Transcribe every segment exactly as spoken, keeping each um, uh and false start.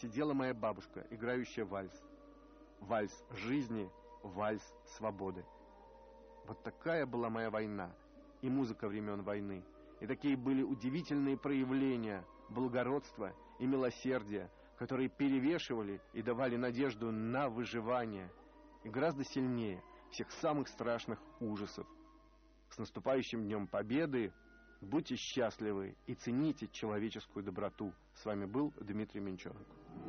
сидела моя бабушка, играющая вальс. Вальс жизни, вальс свободы. Вот такая была моя война и музыка времен войны. И такие были удивительные проявления благородства и милосердия, которые перевешивали и давали надежду на выживание, и гораздо сильнее всех самых страшных ужасов. С наступающим Днем Победы! Будьте счастливы и цените человеческую доброту. С вами был Дмитрий Менченко.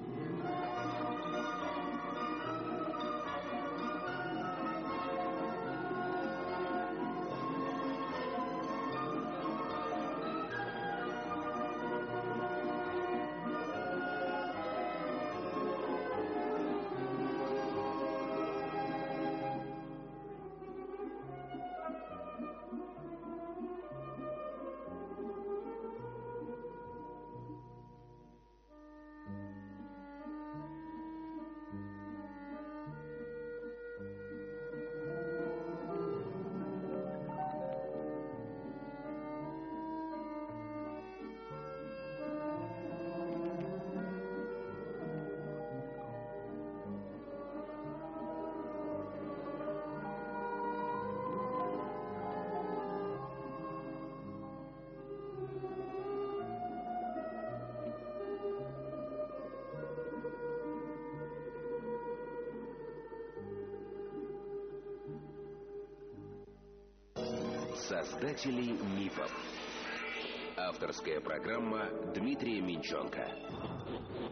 Создатели мифов. Авторская программа Дмитрия Менченко.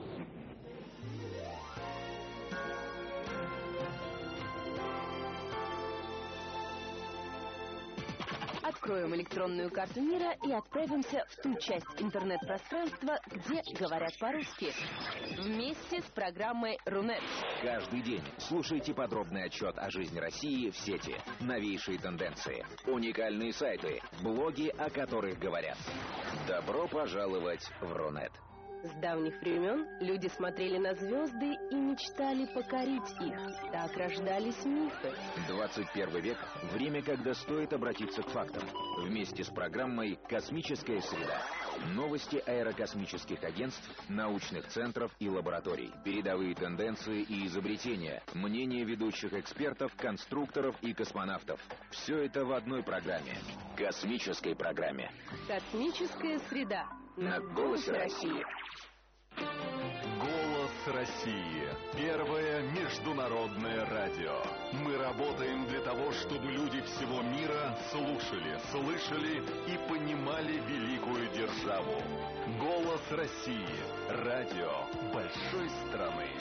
Откроем электронную карту мира и отправимся в ту часть интернет-пространства, где говорят по-русски. Вместе с программой Рунет. Каждый день слушайте подробный отчет о жизни России в сети, новейшие тенденции, уникальные сайты, блоги, о которых говорят. Добро пожаловать в Рунет. С давних времен люди смотрели на звезды и мечтали покорить их. Так рождались мифы. двадцать первый век – время, когда стоит обратиться к фактам. Вместе с программой «Космическая среда». Новости аэрокосмических агентств, научных центров и лабораторий. Передовые тенденции и изобретения. Мнения ведущих экспертов, конструкторов и космонавтов. Все это в одной программе. Космической программе. «Космическая среда» на «Голосе России». «Голос России» — первое международное радио. Мы работаем для того, чтобы люди всего мира слушали, слышали и понимали великую державу. «Голос России» — радио большой страны.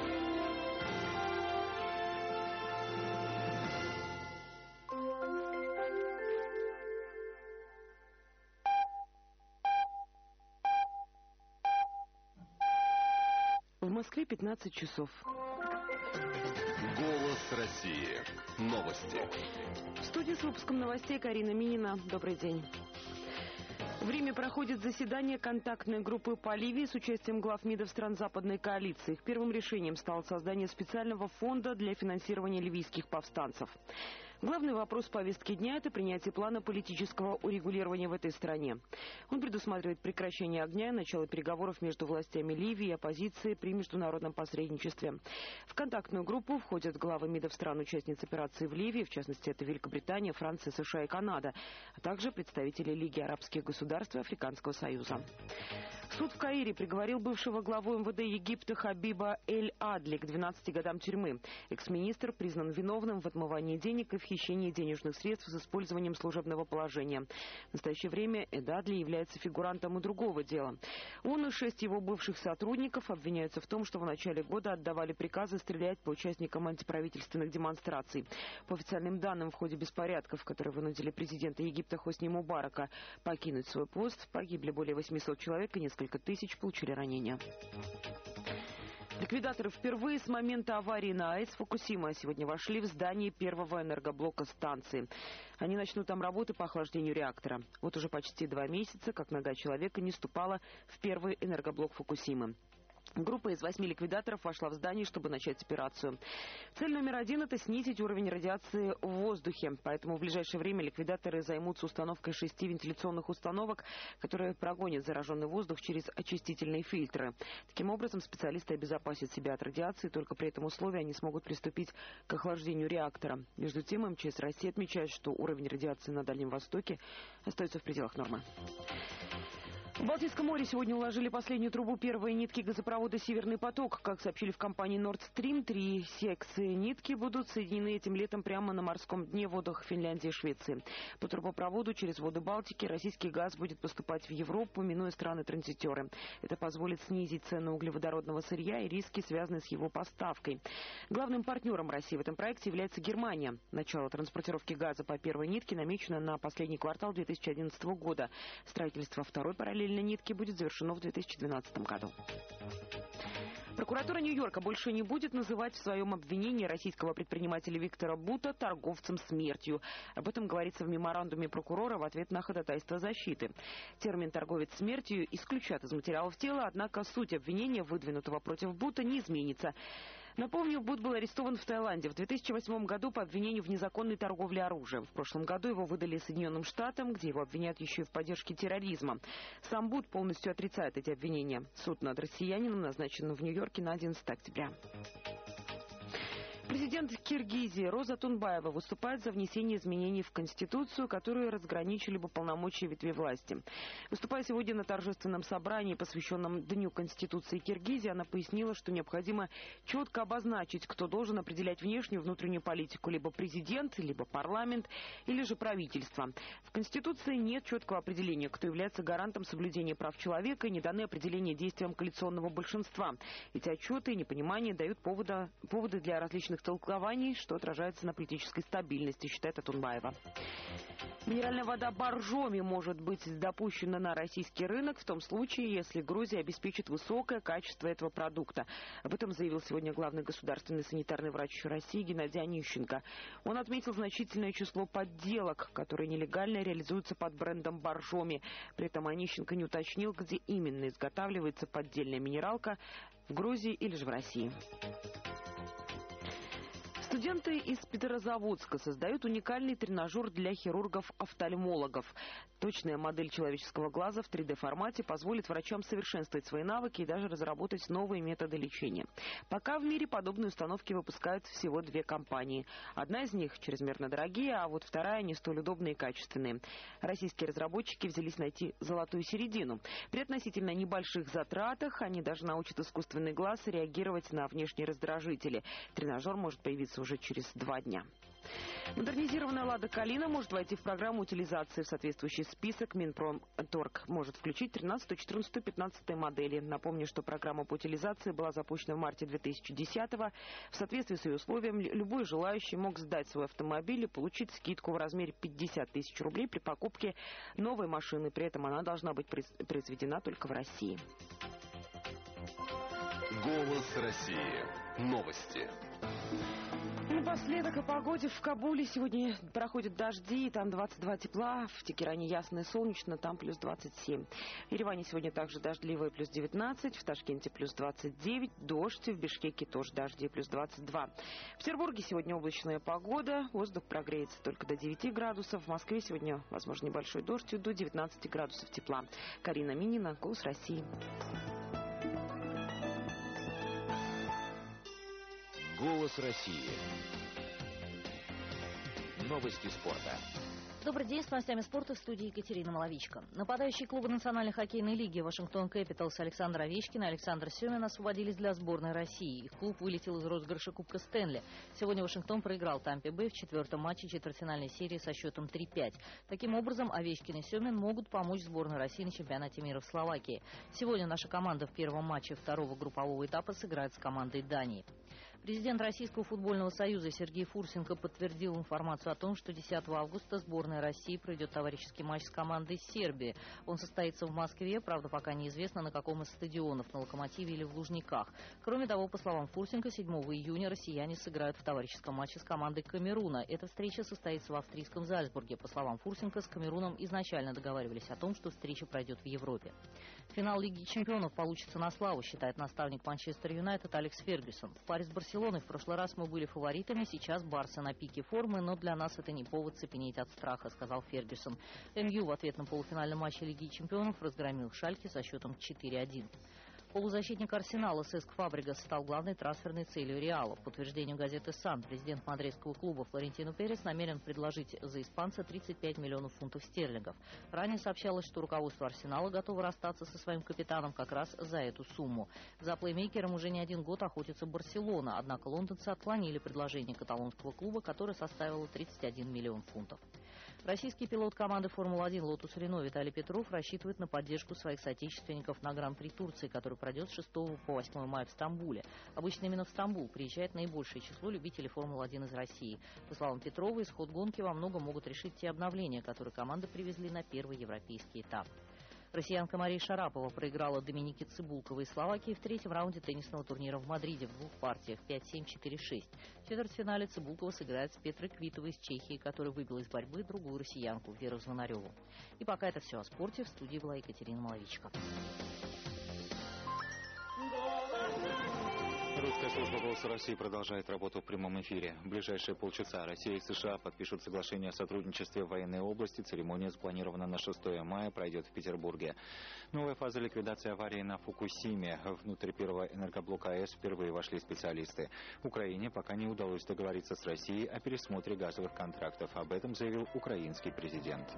В Москве пятнадцать часов. «Голос России». Новости. В студии с выпуском новостей Карина Минина. Добрый день. В Риме проходит заседание контактной группы по Ливии с участием глав МИДов стран Западной коалиции. Их первым решением стало создание специального фонда для финансирования ливийских повстанцев. Главный вопрос повестки дня – это принятие плана политического урегулирования в этой стране. Он предусматривает прекращение огня и начало переговоров между властями Ливии и оппозицией при международном посредничестве. В контактную группу входят главы МИДов стран-участниц операции в Ливии, в частности, это Великобритания, Франция, США и Канада, а также представители Лиги арабских государств и Африканского союза. Суд в Каире приговорил бывшего главу МВД Египта Хабиба Эль-Адли к двенадцати годам тюрьмы. Экс-министр признан виновным в отмывании денег и в хищении денежных средств с использованием служебного положения. В настоящее время Эль-Адли является фигурантом и другого дела. Он и шесть его бывших сотрудников обвиняются в том, что в начале года отдавали приказы стрелять по участникам антиправительственных демонстраций. По официальным данным, в ходе беспорядков, которые вынудили президента Египта Хосни Мубарака покинуть свой пост, погибли более восьмисот человек и несколько тысяч получили ранения. Ликвидаторы впервые с момента аварии на АЭС Фукусима сегодня вошли в здание первого энергоблока станции. Они начнут там работы по охлаждению реактора. Вот уже почти два месяца, как нога человека не ступала в первый энергоблок Фукусимы. Группа из восьми ликвидаторов вошла в здание, чтобы начать операцию. Цель номер один – это снизить уровень радиации в воздухе. Поэтому в ближайшее время ликвидаторы займутся установкой шести вентиляционных установок, которые прогонят зараженный воздух через очистительные фильтры. Таким образом, специалисты обезопасят себя от радиации, только при этом условии они смогут приступить к охлаждению реактора. Между тем, эм че эс России отмечает, что уровень радиации на Дальнем Востоке остается в пределах нормы. В Балтийском море сегодня уложили последнюю трубу первой нитки газопровода «Северный поток». Как сообщили в компании Nord Stream, три секции нитки будут соединены этим летом прямо на морском дне в водах Финляндии и Швеции. По трубопроводу через воды Балтики российский газ будет поступать в Европу, минуя страны-транзитеры. Это позволит снизить цену углеводородного сырья и риски, связанные с его поставкой. Главным партнером России в этом проекте является Германия. Начало транспортировки газа по первой нитке намечено на последний квартал две тысячи одиннадцатого года. Строительство второй параллельной нитки будет завершено в две тысячи двенадцатом году. Прокуратура Нью-Йорка больше не будет называть в своем обвинении российского предпринимателя Виктора Бута торговцем смертью. Об этом говорится в меморандуме прокурора в ответ на ходатайство защиты. Термин «торговец смертью» исключат из материалов дела, однако суть обвинения, выдвинутого против Бута, не изменится. Напомню, Бут был арестован в Таиланде в две тысячи восьмом году по обвинению в незаконной торговле оружием. В прошлом году его выдали Соединенным Штатам, где его обвиняют еще и в поддержке терроризма. Сам Бут полностью отрицает эти обвинения. Суд над россиянином назначен в Нью-Йорке на одиннадцатое октября. Президент Киргизии Роза Тунбаева выступает за внесение изменений в Конституцию, которые разграничили бы полномочия ветви власти. Выступая сегодня на торжественном собрании, посвященном Дню Конституции Киргизии, она пояснила, что необходимо четко обозначить, кто должен определять внешнюю и внутреннюю политику, либо президент, либо парламент, или же правительство. В Конституции нет четкого определения, кто является гарантом соблюдения прав человека, и не даны определения действиям коалиционного большинства. Эти отчеты и непонимание дают повода, поводы для различных толкований, что отражается на политической стабильности, считает Атунбаева. Минеральная вода Боржоми может быть допущена на российский рынок в том случае, если Грузия обеспечит высокое качество этого продукта. Об этом заявил сегодня главный государственный санитарный врач России Геннадий Онищенко. Он отметил значительное число подделок, которые нелегально реализуются под брендом Боржоми. При этом Онищенко не уточнил, где именно изготавливается поддельная минералка – в Грузии или же в России. Студенты из Петрозаводска создают уникальный тренажер для хирургов-офтальмологов. Точная модель человеческого глаза в три дэ формате позволит врачам совершенствовать свои навыки и даже разработать новые методы лечения. Пока в мире подобные установки выпускают всего две компании. Одна из них чрезмерно дорогие, а вот вторая не столь удобные и качественные. Российские разработчики взялись найти золотую середину. При относительно небольших затратах они даже научат искусственный глаз реагировать на внешние раздражители. Тренажер может появиться уже через два дня. Модернизированная «Лада Калина» может войти в программу утилизации. В соответствующий список Минпромторг может включить тринадцатую, четырнадцатую, пятнадцатую модели. Напомню, что программа по утилизации была запущена в марте две тысячи десятого. В соответствии с ее условиями, любой желающий мог сдать свой автомобиль и получить скидку в размере пятьдесят тысяч рублей при покупке новой машины. При этом она должна быть произведена только в России. Голос России. Новости. Напоследок о погоде. В Кабуле сегодня проходят дожди, там двадцать два тепла, в Тегеране ясно и солнечно, там плюс двадцать семь. В Ереване сегодня также дождливо, плюс девятнадцать, в Ташкенте плюс двадцать девять, дождь, в Бишкеке тоже дожди, плюс двадцать два. В Петербурге сегодня облачная погода, воздух прогреется только до девяти градусов, в Москве сегодня, возможно, небольшой дождь, до девятнадцати градусов тепла. Карина Минина, Голос России. Голос России. Новости спорта. Добрый день, с новостями спорта в студии Екатерина Маловичка. Нападающие клуба Национальной хоккейной лиги Вашингтон Кэпиталс Александр Овечкин и Александр Семин освободились для сборной России. Их клуб вылетел из розыгрыша Кубка Стэнли. Сегодня Вашингтон проиграл Тампе Бэй в четвертом матче четвертьфинальной серии со счетом три пять. Таким образом, Овечкин и Семин могут помочь сборной России на чемпионате мира в Словакии. Сегодня наша команда в первом матче второго группового этапа сыграет с командой Дании. Президент Российского футбольного союза Сергей Фурсенко подтвердил информацию о том, что десятого августа сборная России проведет товарищеский матч с командой Сербии. Он состоится в Москве, правда, пока неизвестно, на каком из стадионов, на «Локомотиве» или в Лужниках. Кроме того, по словам Фурсенко, седьмого июня россияне сыграют в товарищеском матче с командой Камеруна. Эта встреча состоится в австрийском Зальцбурге. По словам Фурсенко, с Камеруном изначально договаривались о том, что встреча пройдет в Европе. Финал Лиги чемпионов получится на славу, считает наставник Манчестер Юнайтед Алекс Фергюсон. В паре с Барселоной в прошлый раз мы были фаворитами, сейчас Барса на пике формы, но для нас это не повод цепенеть от страха, сказал Фергюсон. МЮ в ответном полуфинальном матче Лиги чемпионов разгромил Шальке со счетом четыре один. Полузащитник Арсенала Сеск Фабрегас стал главной трансферной целью Реала. По утверждению газеты «Сан», президент мадридского клуба Флорентино Перес намерен предложить за испанца тридцать пять миллионов фунтов стерлингов. Ранее сообщалось, что руководство Арсенала готово расстаться со своим капитаном как раз за эту сумму. За плеймейкером уже не один год охотится Барселона, однако лондонцы отклонили предложение каталонского клуба, которое составило тридцать один миллион фунтов. Российский пилот команды Формулы один «Лотус Рено» Виталий Петров рассчитывает на поддержку своих соотечественников на Гран-при Турции, который пройдет с шестого по восьмое мая в Стамбуле. Обычно именно в Стамбул приезжает наибольшее число любителей Формулы один из России. По словам Петрова, исход гонки во многом могут решить те обновления, которые команды привезли на первый европейский этап. Россиянка Мария Шарапова проиграла Доминике Цибулковой из Словакии в третьем раунде теннисного турнира в Мадриде в двух партиях пять семь четыре шесть. В четвертьфинале Цибулкова сыграет с Петрой Квитовой из Чехии, которая выбила из борьбы другую россиянку Веру Звонареву. И пока это все о спорте. В студии была Екатерина Маловичка. Русская служба «Голоса России» продолжает работу в прямом эфире. В ближайшие полчаса Россия и США подпишут соглашение о сотрудничестве в военной области. Церемония запланирована на шестое мая, пройдет в Петербурге. Новая фаза ликвидации аварии на Фукусиме. Внутрь первого энергоблока АЭС впервые вошли специалисты. Украине пока не удалось договориться с Россией о пересмотре газовых контрактов. Об этом заявил украинский президент.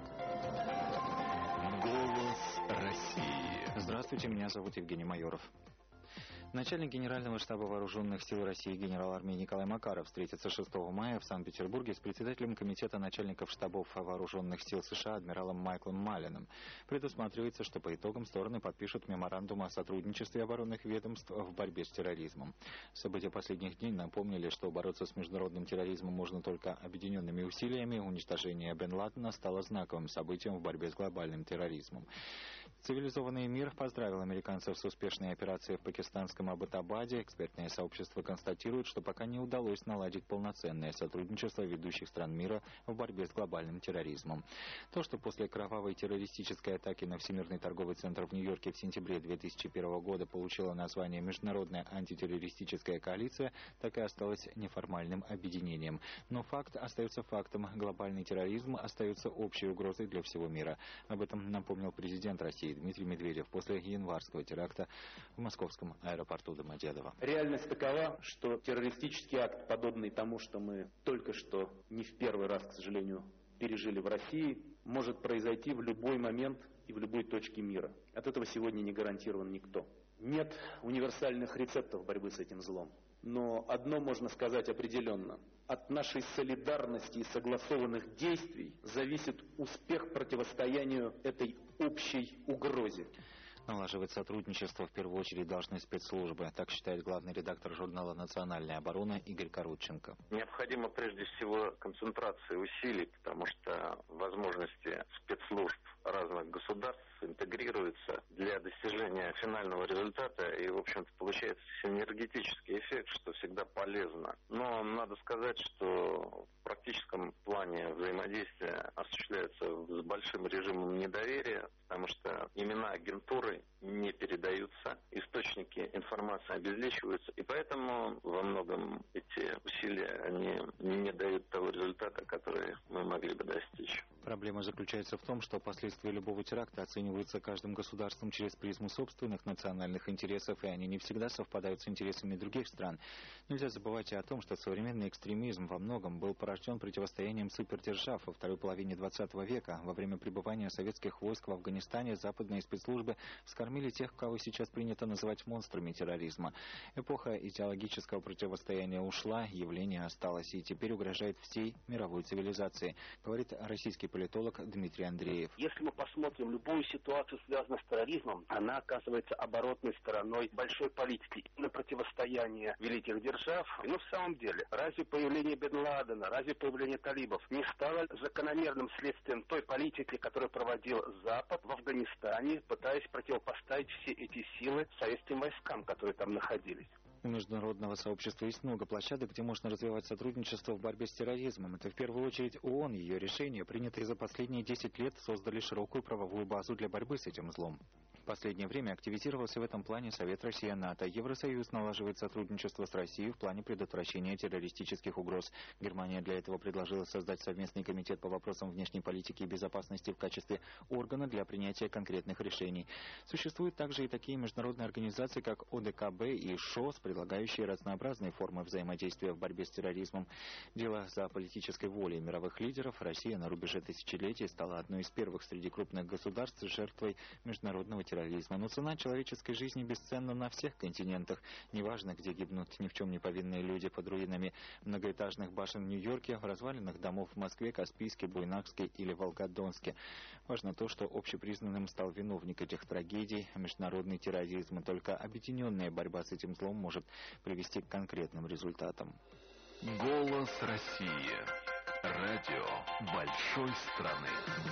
Голос России. Здравствуйте, меня зовут Евгений Майоров. Начальник Генерального штаба Вооруженных сил России генерал-армии Николай Макаров встретится шестого мая в Санкт-Петербурге с председателем Комитета начальников штабов Вооруженных сил США адмиралом Майклом Маллином. Предусматривается, что по итогам стороны подпишут меморандум о сотрудничестве оборонных ведомств в борьбе с терроризмом. События последних дней напомнили, что бороться с международным терроризмом можно только объединенными усилиями. Уничтожение Бен Ладена стало знаковым событием в борьбе с глобальным терроризмом. Цивилизованный мир поздравил американцев с успешной операцией в пакистанском Абботабаде. Экспертное сообщество констатирует, что пока не удалось наладить полноценное сотрудничество ведущих стран мира в борьбе с глобальным терроризмом. То, что после кровавой террористической атаки на Всемирный торговый центр в Нью-Йорке в сентябре две тысячи первого года получила название Международная антитеррористическая коалиция, так и осталось неформальным объединением. Но факт остается фактом. Глобальный терроризм остается общей угрозой для всего мира. Об этом напомнил президент России Дмитрий Медведев после январского теракта в московском аэропорту Домодедово. Реальность такова, что террористический акт, подобный тому, что мы только что не в первый раз, к сожалению, пережили в России, может произойти в любой момент и в любой точке мира. От этого сегодня не гарантирован никто. Нет универсальных рецептов борьбы с этим злом. Но одно можно сказать определенно. От нашей солидарности и согласованных действий зависит успех противостоянию этой общей угрозе. Налаживать сотрудничество в первую очередь должны спецслужбы. Так считает главный редактор журнала «Национальная оборона» Игорь Коротченко. Необходима прежде всего концентрация усилий, потому что возможности спецслужб разных государств интегрируются для достижения финального результата, и, в общем-то, получается синергетический эффект, что всегда полезно. Но надо сказать, что в практическом плане взаимодействие осуществляется с большим режимом недоверия, потому что имена агентуры не передаются, источники информации обезличиваются, и поэтому во многом эти усилия они не дают того результата, который мы могли бы достичь. Проблема заключается в том, что последствия любого теракта оцениваются каждым государством через призму собственных национальных интересов, и они не всегда совпадают с интересами других стран. Нельзя забывать и о том, что современный экстремизм во многом был порожден противостоянием супердержав во второй половине двадцатого века. Во время пребывания советских войск в Афганистане западные спецслужбы вскормили тех, кого сейчас принято называть монстрами терроризма. Эпоха идеологического противостояния ушла, явление осталось и теперь угрожает всей мировой цивилизации, говорит российский политолог Дмитрий Андреев. Если мы посмотрим любую ситуацию, связанную с терроризмом, она оказывается оборотной стороной большой политики на противостояние великих держав. Ну, в самом деле, разве появление Бен Ладена, разве появление талибов не стало закономерным следствием той политики, которую проводил Запад в Афганистане, пытаясь противопоставить все эти силы советским войскам, которые там находились? У международного сообщества есть много площадок, где можно развивать сотрудничество в борьбе с терроризмом. Это в первую очередь ООН. Ее решения, принятые за последние десять лет, создали широкую правовую базу для борьбы с этим злом. В последнее время активизировался в этом плане Совет России и НАТО. Евросоюз налаживает сотрудничество с Россией в плане предотвращения террористических угроз. Германия для этого предложила создать совместный комитет по вопросам внешней политики и безопасности в качестве органа для принятия конкретных решений. Существуют также и такие международные организации, как О Д К Б и ШОС, предлагающие разнообразные формы взаимодействия в борьбе с терроризмом. Дело за политической волей мировых лидеров. Россия на рубеже тысячелетий стала одной из первых среди крупных государств жертвой международного терроризма. Но цена человеческой жизни бесценна на всех континентах. Неважно, где гибнут ни в чем не повинные люди под руинами многоэтажных башен в Нью-Йорке, в развалинах домов в Москве, Каспийске, Буйнакске или Волгодонске. Важно то, что общепризнанным стал виновник этих трагедий – международный терроризм. И только объединенная борьба с этим злом может привести к конкретным результатам. Голос России. Радио большой страны.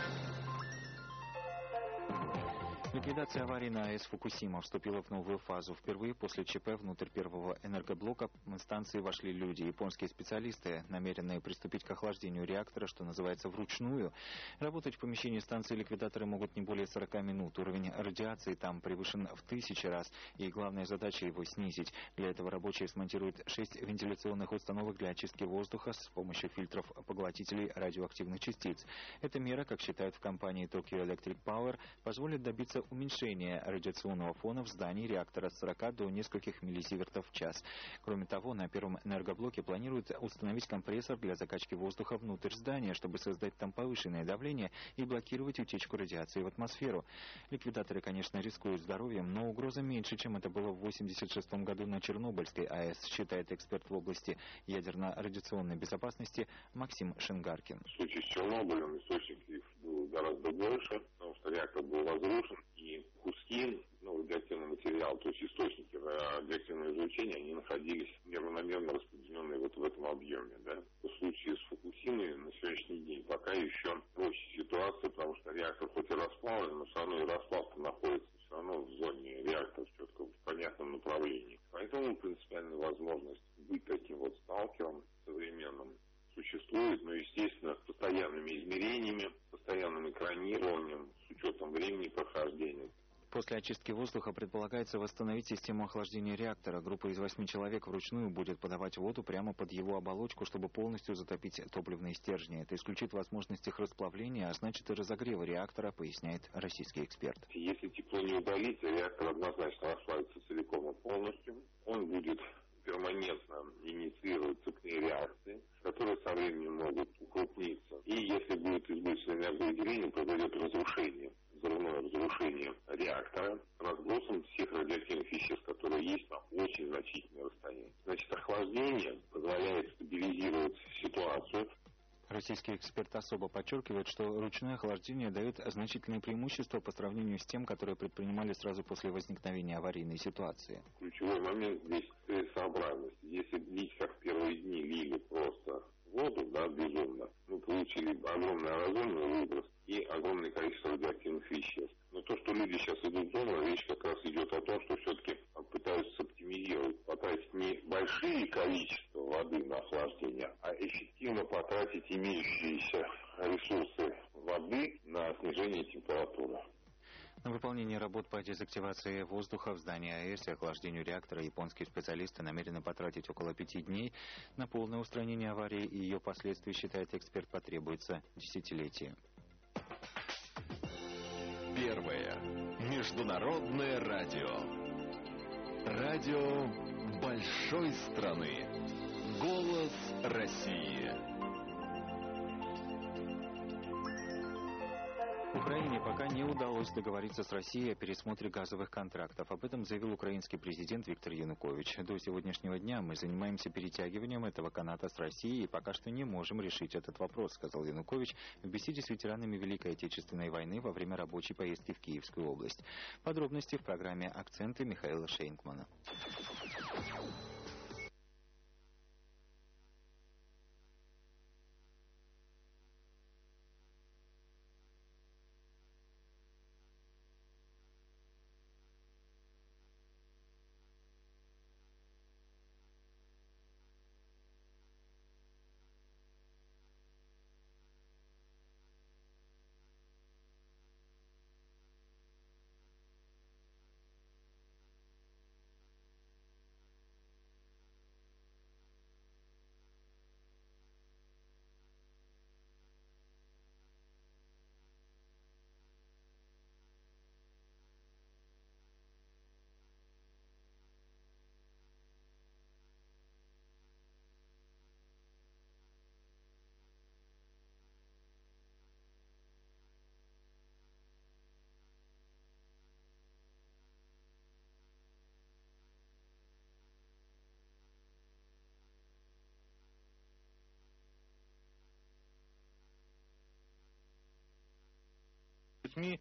Ликвидация аварии на АЭС Фукусима вступила в новую фазу. Впервые после ЧП внутрь первого энергоблока станции вошли люди. Японские специалисты, намеренные приступить к охлаждению реактора, что называется, вручную. Работать в помещении станции ликвидаторы могут не более сорока минут. Уровень радиации там превышен в тысячи раз. И главная задача его снизить. Для этого рабочие смонтируют шесть вентиляционных установок для очистки воздуха с помощью фильтров поглотителей радиоактивных частиц. Эта мера, как считают в компании Tokyo Electric Power, позволит добиться уменьшения радиационного фона в здании реактора с сорока до нескольких миллисивертов в час. Кроме того, на первом энергоблоке планируют установить компрессор для закачки воздуха внутрь здания, чтобы создать там повышенное давление и блокировать утечку радиации в атмосферу. Ликвидаторы, конечно, рискуют здоровьем, но угроза меньше, чем это было в восемьдесят шестом году на Чернобыльской АЭС, считает эксперт в области ядерно-радиационной безопасности Максим Шингаркин. В случае с Чернобылем источников было гораздо больше, потому что реактор был разрушен, и куски, ну, радиоактивного материала, то есть источники радиоактивного излучения, они находились неравномерно распределенные вот в этом объеме. Да? В случае с Фукусимой на сегодняшний день пока еще проще ситуация, потому что реактор хоть и расплавлен, но все равно и расплавка находится все равно в зоне реактора, четко в понятном направлении. Поэтому принципиальная возможность быть таким вот сталкером современным существует, но, естественно, с постоянными измерениями, постоянным экранированием, с учетом времени прохождения. После очистки воздуха предполагается восстановить систему охлаждения реактора. Группа из восьми человек вручную будет подавать воду прямо под его оболочку, чтобы полностью затопить топливные стержни. Это исключит возможность их расплавления, а значит и разогрева реактора, поясняет российский эксперт. Если тепло не удалить, реактор однозначно расплавится целиком и полностью. Он будет перманентно инициировать цепные реакции, которые со временем могут укрупниться. И если будет избыточное энерговыделение, произойдет разрушение, взрывное разрушение реактора разбросом всех радиоактивных веществ, которые есть на очень значительное расстояние. Значит, охлаждение позволяет стабилизировать ситуацию. Российский эксперт особо подчеркивает, что ручное охлаждение дает значительные преимущества по сравнению с тем, которые предпринимали сразу после возникновения аварийной ситуации. Ключевой момент здесь целесообразность. Если лить, как в первые дни лили просто воду, да, безумно, мы получили огромный аэрозольный выброс и огромное количество радиоактивных веществ. Но то, что люди сейчас идут в зону, речь как раз идет о том, что все-таки пытаются оптимизировать, потратить не большие количества воды на охлаждение, а эффективно потратить имеющиеся ресурсы воды на снижение температуры. На выполнение работ по дезактивации воздуха в здании АЭС и охлаждению реактора японские специалисты намерены потратить около пяти дней. На полное устранение аварии и ее последствий, считает эксперт, потребуется десятилетие. Первое. Международное радио. Радио большой страны. Голос России. Украине пока не удалось договориться с Россией о пересмотре газовых контрактов. Об этом заявил украинский президент Виктор Янукович. До сегодняшнего дня мы занимаемся перетягиванием этого каната с Россией и пока что не можем решить этот вопрос, сказал Янукович в беседе с ветеранами Великой Отечественной войны во время рабочей поездки в Киевскую область. Подробности в программе «Акценты» Михаила Шейнкмана. СМИ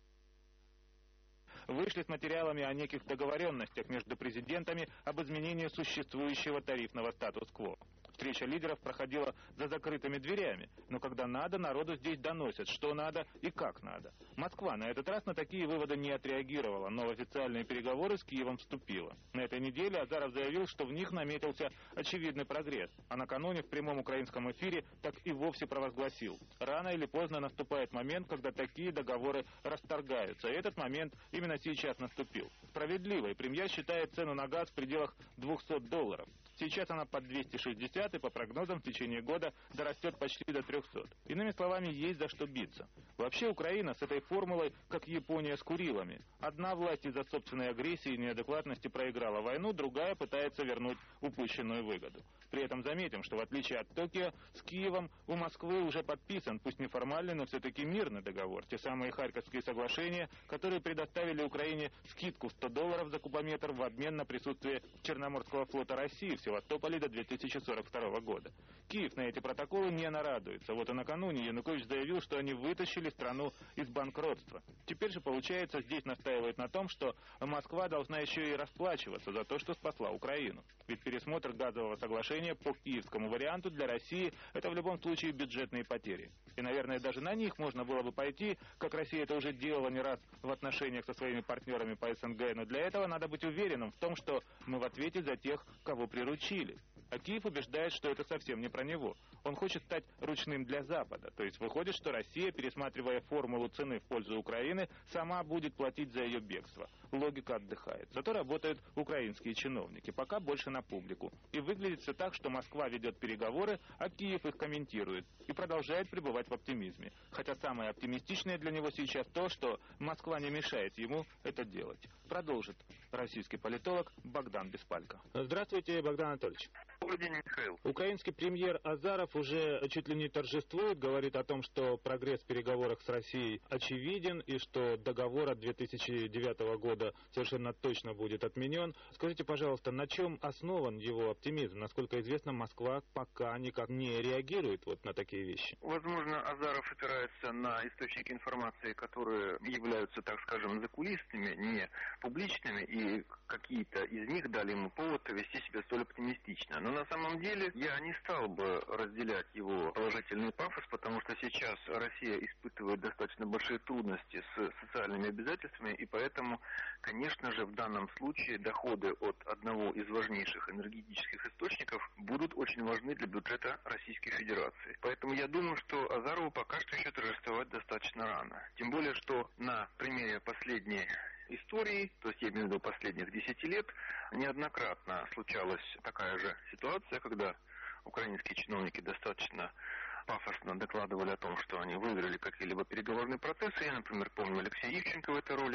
вышли с материалами о неких договоренностях между президентами об изменении существующего тарифного статус-кво. Встреча лидеров проходила за закрытыми дверями, но когда надо, народу здесь доносят, что надо и как надо. Москва на этот раз на такие выводы не отреагировала, но в официальные переговоры с Киевом вступила. На этой неделе Азаров заявил, что в них наметился очевидный прогресс, а накануне в прямом украинском эфире так и вовсе провозгласил: рано или поздно наступает момент, когда такие договоры расторгаются, и этот момент именно сейчас наступил. Справедливо, и премьер считает цену на газ в пределах двухсот долларов. Сейчас она под двести шестьдесят, и по прогнозам в течение года дорастет почти до трехсот. Иными словами, есть за что биться. Вообще Украина с этой формулой, как Япония с Курилами. Одна власть из-за собственной агрессии и неадекватности проиграла войну, другая пытается вернуть упущенную выгоду. При этом заметим, что в отличие от Токио, с Киевом у Москвы уже подписан, пусть неформальный, но все-таки мирный договор. Те самые Харьковские соглашения, которые предоставили Украине скидку в сто долларов за кубометр в обмен на присутствие Черноморского флота России в Севастополе до две тысячи сорок второго года. Киев на эти протоколы не нарадуется. Вот и накануне Янукович заявил, что они вытащили страну из банкротства. Теперь же, получается, здесь настаивает на том, что Москва должна еще и расплачиваться за то, что спасла Украину. Ведь пересмотр газового соглашения по киевскому варианту для России – это в любом случае бюджетные потери. И, наверное, даже на них можно было бы пойти, как Россия это уже делала не раз в отношениях со своими партнерами по СНГ, но для этого надо быть уверенным в том, что мы в ответе за тех, кого приручили. А Киев убеждает, что это совсем не про него. Он хочет стать ручным для Запада. То есть выходит, что Россия, пересматривая формулу цены в пользу Украины, сама будет платить за ее бегство. Логика отдыхает. Зато работают украинские чиновники. Пока больше на публику. И выглядит все так, что Москва ведет переговоры, а Киев их комментирует. И продолжает пребывать в оптимизме. Хотя самое оптимистичное для него сейчас то, что Москва не мешает ему это делать. Продолжит российский политолог Богдан Беспалько. Здравствуйте, Богдан Анатольевич. Добрый день, Михаил. Украинский премьер Азаров уже чуть ли не торжествует, говорит о том, что прогресс в переговорах с Россией очевиден и что договор от две тысячи девятого года совершенно точно будет отменен. Скажите, пожалуйста, на чем основан его оптимизм? Насколько известно, Москва пока никак не реагирует вот на такие вещи. Возможно, Азаров опирается на источники информации, которые являются, так скажем, закулисными, не публичными, и какие-то из них дали ему повод вести себя столь оптимистично. Но на самом деле я не стал бы разделять его положительный пафос, потому что сейчас Россия испытывает достаточно большие трудности с социальными обязательствами, и поэтому, конечно же, в данном случае доходы от одного из важнейших энергетических источников будут очень важны для бюджета Российской Федерации. Поэтому я думаю, что Азарову пока что еще торжествовать достаточно рано. Тем более, что на примере последней истории, то есть я имею в виду последних десяти лет, неоднократно случалась такая же ситуация, когда украинские чиновники достаточно пафосно докладывали о том, что они выиграли какие-либо переговорные процессы. Я, например, помню Алексея Ивченко в этой роли.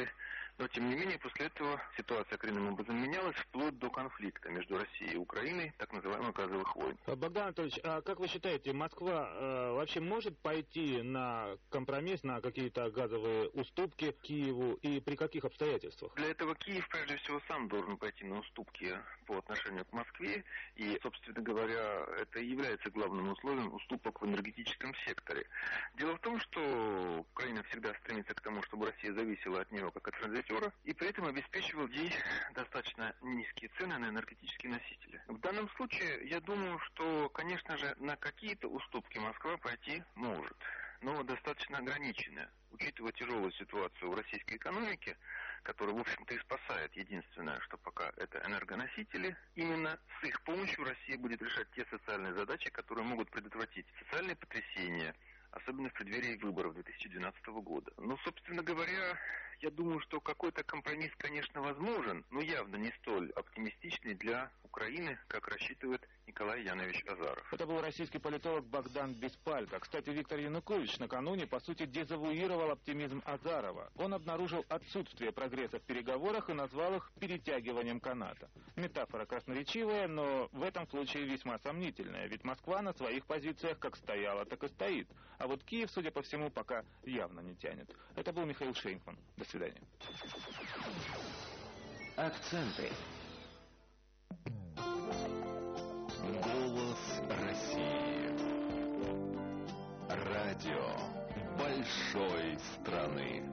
Но, тем не менее, после этого ситуация коренным образом менялась, вплоть до конфликта между Россией и Украиной, так называемых газовых войн. Богдан Анатольевич, а как вы считаете, Москва э, вообще может пойти на компромисс, на какие-то газовые уступки Киеву и при каких обстоятельствах? Для этого Киев, прежде всего, сам должен пойти на уступки по отношению к Москве, и, собственно говоря, это и является главным условием уступок в энергетическом секторе. Дело в том, что Украина всегда стремится к тому, чтобы Россия зависела от нее как от транзитера, и при этом обеспечивал ей достаточно низкие цены на энергетические носители. В данном случае, я думаю, что, конечно же, на какие-то уступки Москва пойти может, но достаточно ограниченные. Учитывая тяжелую ситуацию в российской экономике, которая, в общем-то, и спасает единственное, что пока это энергоносители, именно с их помощью Россия будет решать те социальные задачи, которые могут предотвратить социальные потрясения, особенно в преддверии выборов две тысячи двенадцатого года. Ну, собственно говоря, я думаю, что какой-то компромисс, конечно, возможен, но явно не столь оптимистичный для Украины, как рассчитывает Николай Янович Азаров. Это был российский политолог Богдан Беспалько. Кстати, Виктор Янукович накануне, по сути, дезавуировал оптимизм Азарова. Он обнаружил отсутствие прогресса в переговорах и назвал их перетягиванием каната. Метафора красноречивая, но в этом случае весьма сомнительная, ведь Москва на своих позициях как стояла, так и стоит. А вот Киев, судя по всему, пока явно не тянет. Это был Михаил Шейнкман. До свидания. Акценты. Голос России. Радио большой страны.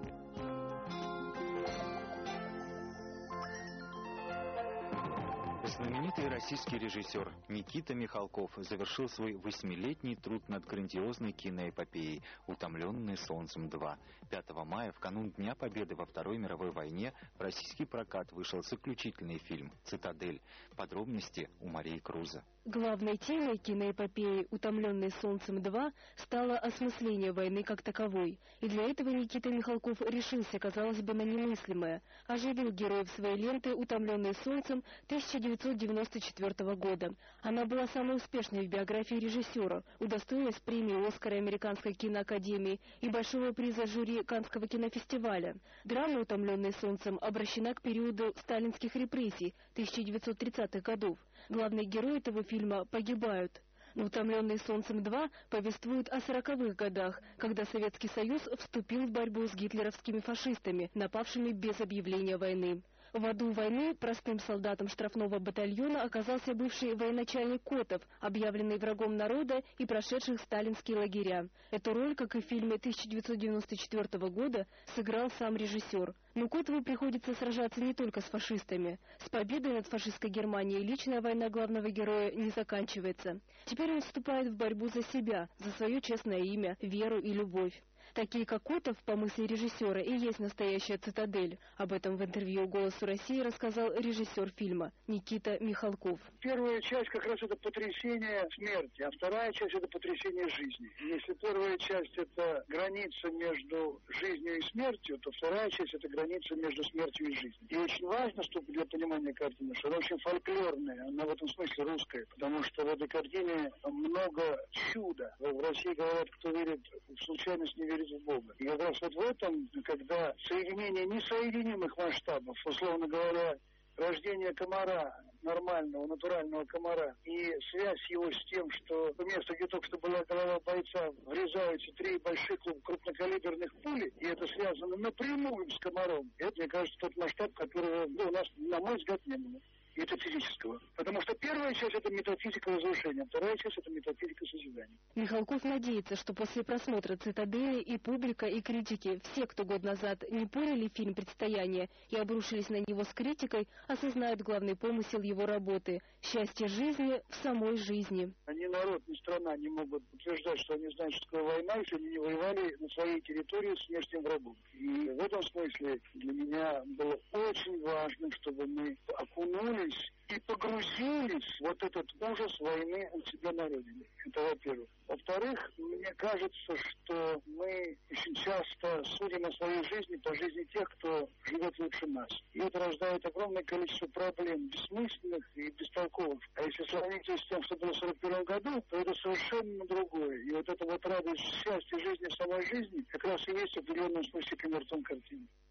Знаменитый российский режиссер Никита Михалков завершил свой восьмилетний труд над грандиозной киноэпопеей «Утомленные солнцем два». пятого мая, в канун Дня Победы во Второй мировой войне, в российский прокат вышел заключительный фильм «Цитадель». Подробности у Марии Круза. Главной темой киноэпопеи «Утомленные солнцем два» стало осмысление войны как таковой. И для этого Никита Михалков решился, казалось бы, на немыслимое. Оживил героев своей ленты «Утомленные солнцем» тысяча девятьсот девяносто четвёртого года. Она была самой успешной в биографии режиссера, удостоилась премии «Оскара» Американской киноакадемии и большого приза жюри Каннского кинофестиваля. Драма «Утомленные солнцем» обращена к периоду сталинских репрессий тысяча девятьсот тридцатых годов. Главные герои этого фильма погибают. Но «Утомленные солнцем два» повествует о сороковых годах, когда Советский Союз вступил в борьбу с гитлеровскими фашистами, напавшими без объявления войны. В аду войны простым солдатом штрафного батальона оказался бывший военачальник Котов, объявленный врагом народа и прошедших сталинские лагеря. Эту роль, как и в фильме тысяча девятьсот девяносто четвёртого года, сыграл сам режиссер. Но Котову приходится сражаться не только с фашистами. С победой над фашистской Германией личная война главного героя не заканчивается. Теперь он вступает в борьбу за себя, за свое честное имя, веру и любовь. Такие, как Котов, по мысли режиссера, и есть настоящая цитадель. Об этом в интервью «Голосу России» рассказал режиссер фильма Никита Михалков. Первая часть как раз это потрясение смерти, а вторая часть это потрясение жизни. Если первая часть это граница между жизнью и смертью, то вторая часть это граница между смертью и жизнью. И очень важно, чтобы для понимания картины, что она очень фольклорная, она в этом смысле русская, потому что в этой картине много чуда. В России говорят, кто верит в случайность, не верит в Бога. И как раз вот в этом, когда соединение несоединимых масштабов, условно говоря, рождение комара, нормального, натурального комара, и связь его с тем, что в место, где только что была голова бойца, врезаются три больших крупнокалиберных пули, и это связано напрямую с комаром. Это, мне кажется, тот масштаб, которого ну, у нас, на мой взгляд, не было. Метафизического. Потому что первая часть это метафизика разрушения, вторая часть это метафизика созидания. Михалков надеется, что после просмотра «Цитадели» и публика, и критики, все, кто год назад не поняли фильм «Предстояние» и обрушились на него с критикой, осознают главный помысел его работы – счастье жизни в самой жизни. Ни народ, ни страна не могут утверждать, что они знают, что такое война, если они не воевали на своей территории с внешним врагом. И в этом смысле для меня было очень важно, чтобы мы окунулись и погрузились в вот этот ужас войны у себя на родине. Это во-первых. Во-вторых, мне кажется, что мы очень часто судим о своей жизни по жизни тех, кто живет лучше нас. И это рождает огромное количество проблем, бессмысленных и бестолковых. А если сравнить с тем, что было в сорок первом году, то это совершенно другое. И вот эта вот радость счастья жизни в самой жизни как раз и есть в определенном смысле камертон картины.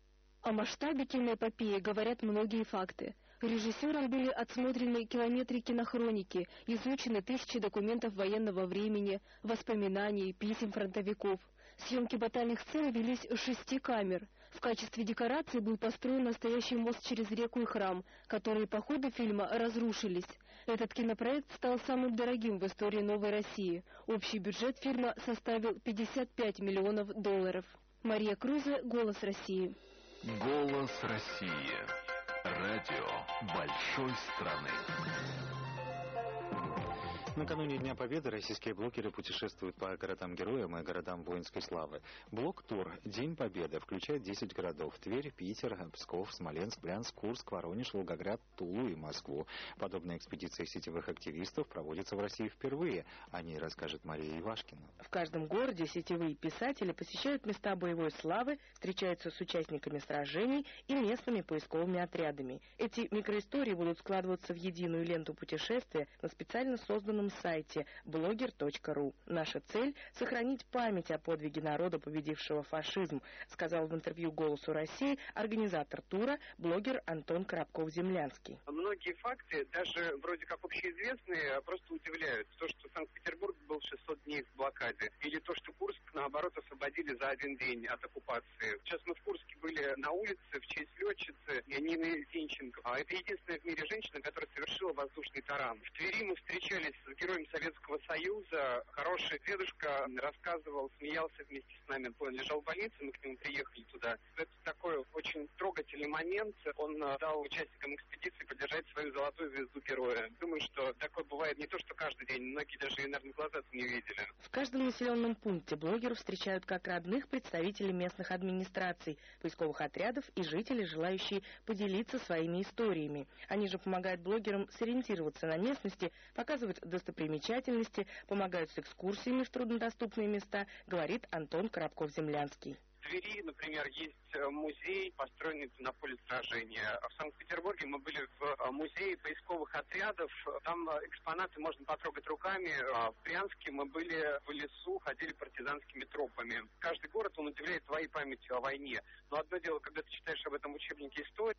О масштабе киноэпопеи говорят многие факты. Режиссером были отсмотрены километры кинохроники, изучены тысячи документов военного времени, воспоминаний, писем фронтовиков. Съемки батальных сцен велись с шести камер. В качестве декорации был построен настоящий мост через реку и храм, которые по ходу фильма разрушились. Этот кинопроект стал самым дорогим в истории Новой России. Общий бюджет фильма составил пятьдесят пять миллионов долларов. Мария Крузе, «Голос России». Голос России. Радио большой страны. Накануне Дня Победы российские блогеры путешествуют по городам-героям и городам воинской славы. Блог-тур «День Победы» включает десять городов: Тверь, Питер, Псков, Смоленск, Брянск, Курск, Воронеж, Волгоград, Тулу и Москву. Подобные экспедиции сетевых активистов проводятся в России впервые. О ней расскажет Мария Ивашкина. В каждом городе сетевые писатели посещают места боевой славы, встречаются с участниками сражений и местными поисковыми отрядами. Эти микроистории будут складываться в единую ленту путешествия на специально созданном сайте блогер точка ру. Наша цель – сохранить память о подвиге народа, победившего фашизм, сказал в интервью «Голосу России» организатор тура, блогер Антон Коробков-Землянский. Многие факты, даже вроде как общеизвестные, просто удивляют. То, что Санкт-Петербург был шестьсот дней в блокаде, или то, что Курск, наоборот, освободили за один день от оккупации. Сейчас мы в Курске были на улице в честь летчицы Нины Зинченко. А это единственная в мире женщина, которая совершила воздушный таран. В Твери мы встречались с героем Советского Союза. Хороший дедушка рассказывал, смеялся вместе с нами. Он лежал в больнице, мы к нему приехали туда. Это такой очень трогательный момент. Он дал участникам экспедиции поддержать свою золотую звезду героя. Думаю, что такое бывает не то, что каждый день. Многие даже, наверное, глаза-то не видели. В каждом населенном пункте блогеров встречают как родных представителей местных администраций, поисковых отрядов и жителей, желающие поделиться своими историями. Они же помогают блогерам сориентироваться на местности, показывают достопримечательности, помогают с экскурсиями в труднодоступные места, говорит Антон Коробков-Землянский. В Твери, например, есть музей, построенный на поле сражения. В Санкт-Петербурге мы были в музее поисковых отрядов. Там экспонаты можно потрогать руками. В Брянске мы были в лесу, ходили партизанскими тропами. Каждый город, он удивляет твоей памятью о войне. Но одно дело, когда ты читаешь об этом в учебнике истории,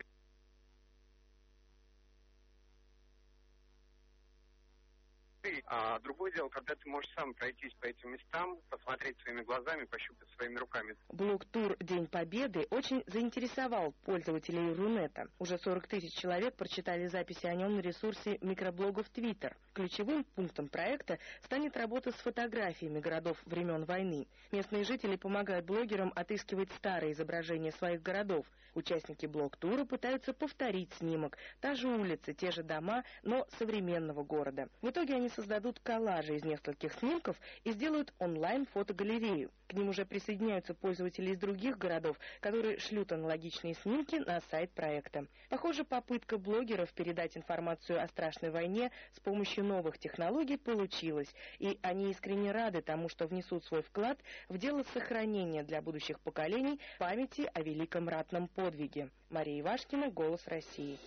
а другое дело, когда ты можешь сам пройтись по этим местам, посмотреть своими глазами, пощупать своими руками. Блог-тур «День Победы» очень заинтересовал пользователей Рунета. Уже сорок тысяч человек прочитали записи о нем на ресурсе микроблогов Твиттер. Ключевым пунктом проекта станет работа с фотографиями городов времен войны. Местные жители помогают блогерам отыскивать старые изображения своих городов. Участники блог-тура пытаются повторить снимок. Та же улица, те же дома, но современного города. В итоге они создадут коллажи из нескольких снимков и сделают онлайн-фотогалерею. К ним уже присоединяются пользователи из других городов, которые шлют аналогичные снимки на сайт проекта. Похоже, попытка блогеров передать информацию о страшной войне с помощью новых технологий получилась, и они искренне рады тому, что внесут свой вклад в дело сохранения для будущих поколений памяти о великом ратном подвиге. Мария Ивашкина, «Голос России».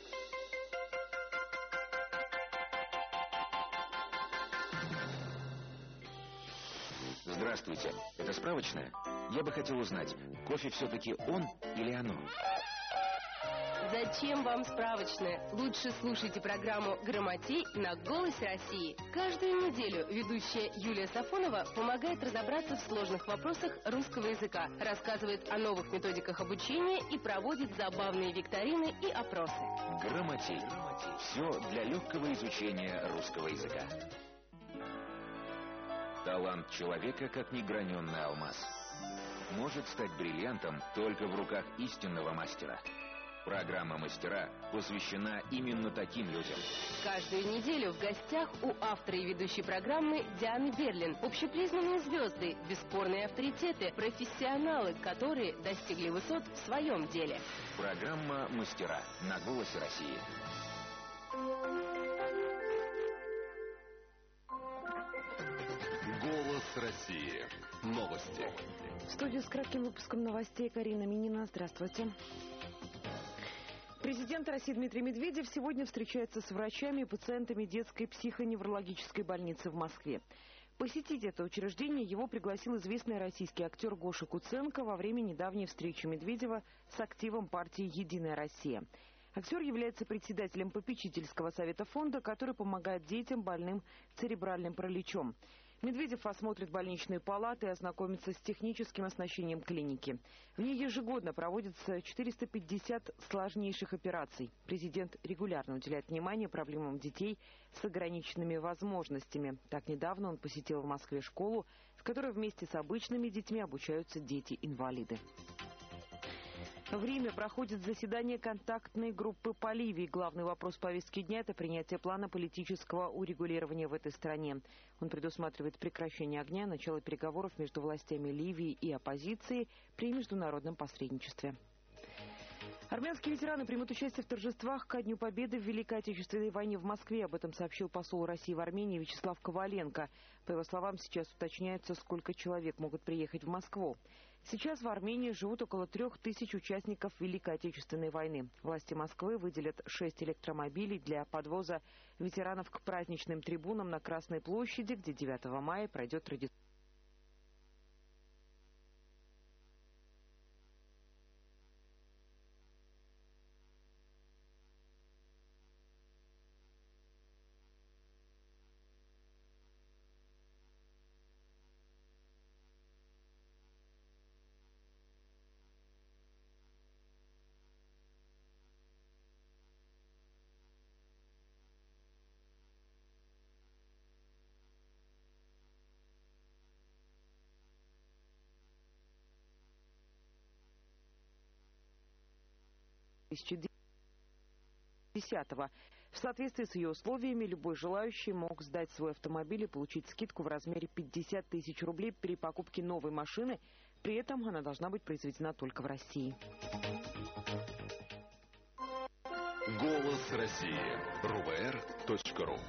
Здравствуйте, это справочная? Я бы хотел узнать, кофе все-таки он или оно? Зачем вам справочная? Лучше слушайте программу «Грамотей» на «Голосе России». Каждую неделю ведущая Юлия Сафонова помогает разобраться в сложных вопросах русского языка, рассказывает о новых методиках обучения и проводит забавные викторины и опросы. «Грамотей». Все для легкого изучения русского языка. Талант человека, как неграненный алмаз, может стать бриллиантом только в руках истинного мастера. Программа «Мастера» посвящена именно таким людям. Каждую неделю в гостях у автора и ведущей программы Дианы Берлин. Общепризнанные звезды, бесспорные авторитеты, профессионалы, которые достигли высот в своем деле. Программа «Мастера» на «Голосе России». Голос России. Новости. В студию с кратким выпуском новостей Карина Минина. Здравствуйте. Президент России Дмитрий Медведев сегодня встречается с врачами и пациентами детской психоневрологической больницы в Москве. Посетить это учреждение его пригласил известный российский актер Гоша Куценко во время недавней встречи Медведева с активом партии «Единая Россия». Актер является председателем попечительского совета фонда, который помогает детям, больным церебральным параличом. Медведев осмотрит больничные палаты и ознакомится с техническим оснащением клиники. В ней ежегодно проводится четыреста пятьдесят сложнейших операций. Президент регулярно уделяет внимание проблемам детей с ограниченными возможностями. Так, недавно он посетил в Москве школу, в которой вместе с обычными детьми обучаются дети-инвалиды. В Риме проходит заседание контактной группы по Ливии. Главный вопрос повестки дня – это принятие плана политического урегулирования в этой стране. Он предусматривает прекращение огня, начало переговоров между властями Ливии и оппозицией при международном посредничестве. Армянские ветераны примут участие в торжествах ко Дню Победы в Великой Отечественной войне в Москве. Об этом сообщил посол России в Армении Вячеслав Коваленко. По его словам, сейчас уточняется, сколько человек могут приехать в Москву. Сейчас в Армении живут около трех тысяч участников Великой Отечественной войны. Власти Москвы выделят шесть электромобилей для подвоза ветеранов к праздничным трибунам на Красной площади, где девятого мая пройдет традиционный. две тысячи десятого. В соответствии с ее условиями, любой желающий мог сдать свой автомобиль и получить скидку в размере пятьдесят тысяч рублей при покупке новой машины. При этом она должна быть произведена только в России. Голос России. эр вэ эр точка ру.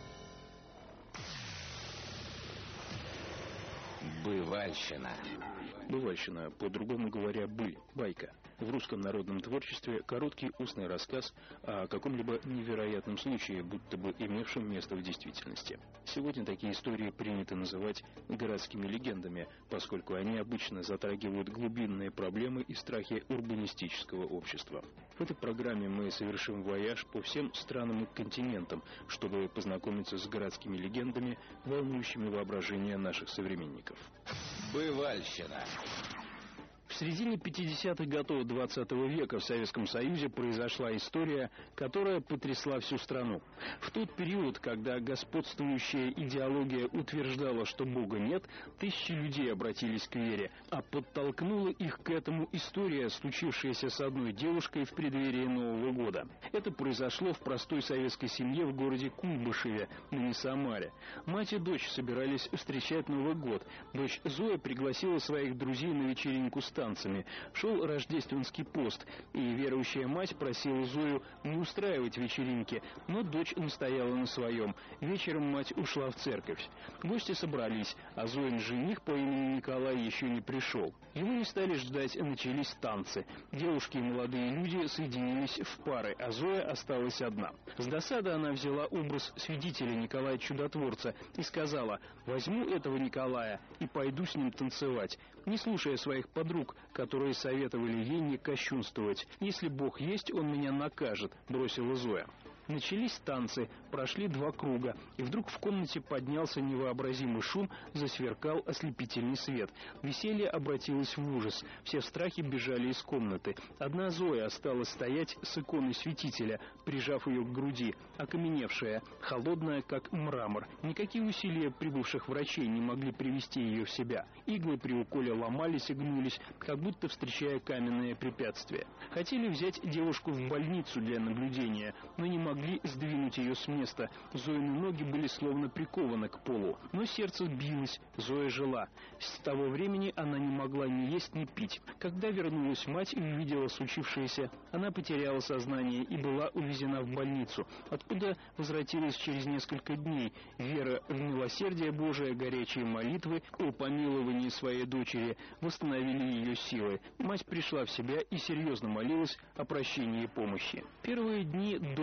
Бывальщина. Бывальщина, по-другому говоря, быль, байка. В русском народном творчестве короткий устный рассказ о каком-либо невероятном случае, будто бы имевшем место в действительности. Сегодня такие истории принято называть городскими легендами, поскольку они обычно затрагивают глубинные проблемы и страхи урбанистического общества. В этой программе мы совершим вояж по всем странам и континентам, чтобы познакомиться с городскими легендами, волнующими воображение наших современников. Бывальщина. В середине пятидесятых годов двадцатого века в Советском Союзе произошла история, которая потрясла всю страну. В тот период, когда господствующая идеология утверждала, что Бога нет, тысячи людей обратились к вере, а подтолкнула их к этому история, случившаяся с одной девушкой в преддверии Нового года. Это произошло в простой советской семье в городе Куйбышеве, ныне Самаре. Мать и дочь собирались встречать Новый год. Дочь Зоя пригласила своих друзей на вечеринку с танцами. Шел рождественский пост, и верующая мать просила Зою не устраивать вечеринки, но дочь настояла на своем. Вечером мать ушла в церковь. Гости собрались, а Зоин жених по имени Николай еще не пришел. Его не стали ждать, начались танцы. Девушки и молодые люди соединились в пары, а Зоя осталась одна. С досады она взяла образ свидетеля Николая Чудотворца и сказала: «Возьму этого Николая и пойду с ним танцевать», не слушая своих подруг, которые советовали ей не кощунствовать. «Если Бог есть, он меня накажет», — бросила Зоя. Начались танцы, прошли два круга, и вдруг в комнате поднялся невообразимый шум, засверкал ослепительный свет. Веселье обратилось в ужас. Все в страхе бежали из комнаты. Одна Зоя осталась стоять с иконой святителя, прижав ее к груди, окаменевшая, холодная, как мрамор. Никакие усилия прибывших врачей не могли привести ее в себя. Иглы при уколе ломались и гнулись, как будто встречая каменное препятствие. Хотели взять девушку в больницу для наблюдения, но не могли могли сдвинуть ее с места. Зоины ноги были словно прикованы к полу. Но сердце билось, Зоя жила. С того времени она не могла ни есть, ни пить. Когда вернулась мать и увидела случившееся, она потеряла сознание и была увезена в больницу, откуда возвратилась через несколько дней. Вера в милосердие Божие, горячие молитвы о помиловании своей дочери восстановили ее силы. Мать пришла в себя и серьезно молилась о прощении и помощи. Первые дни дом был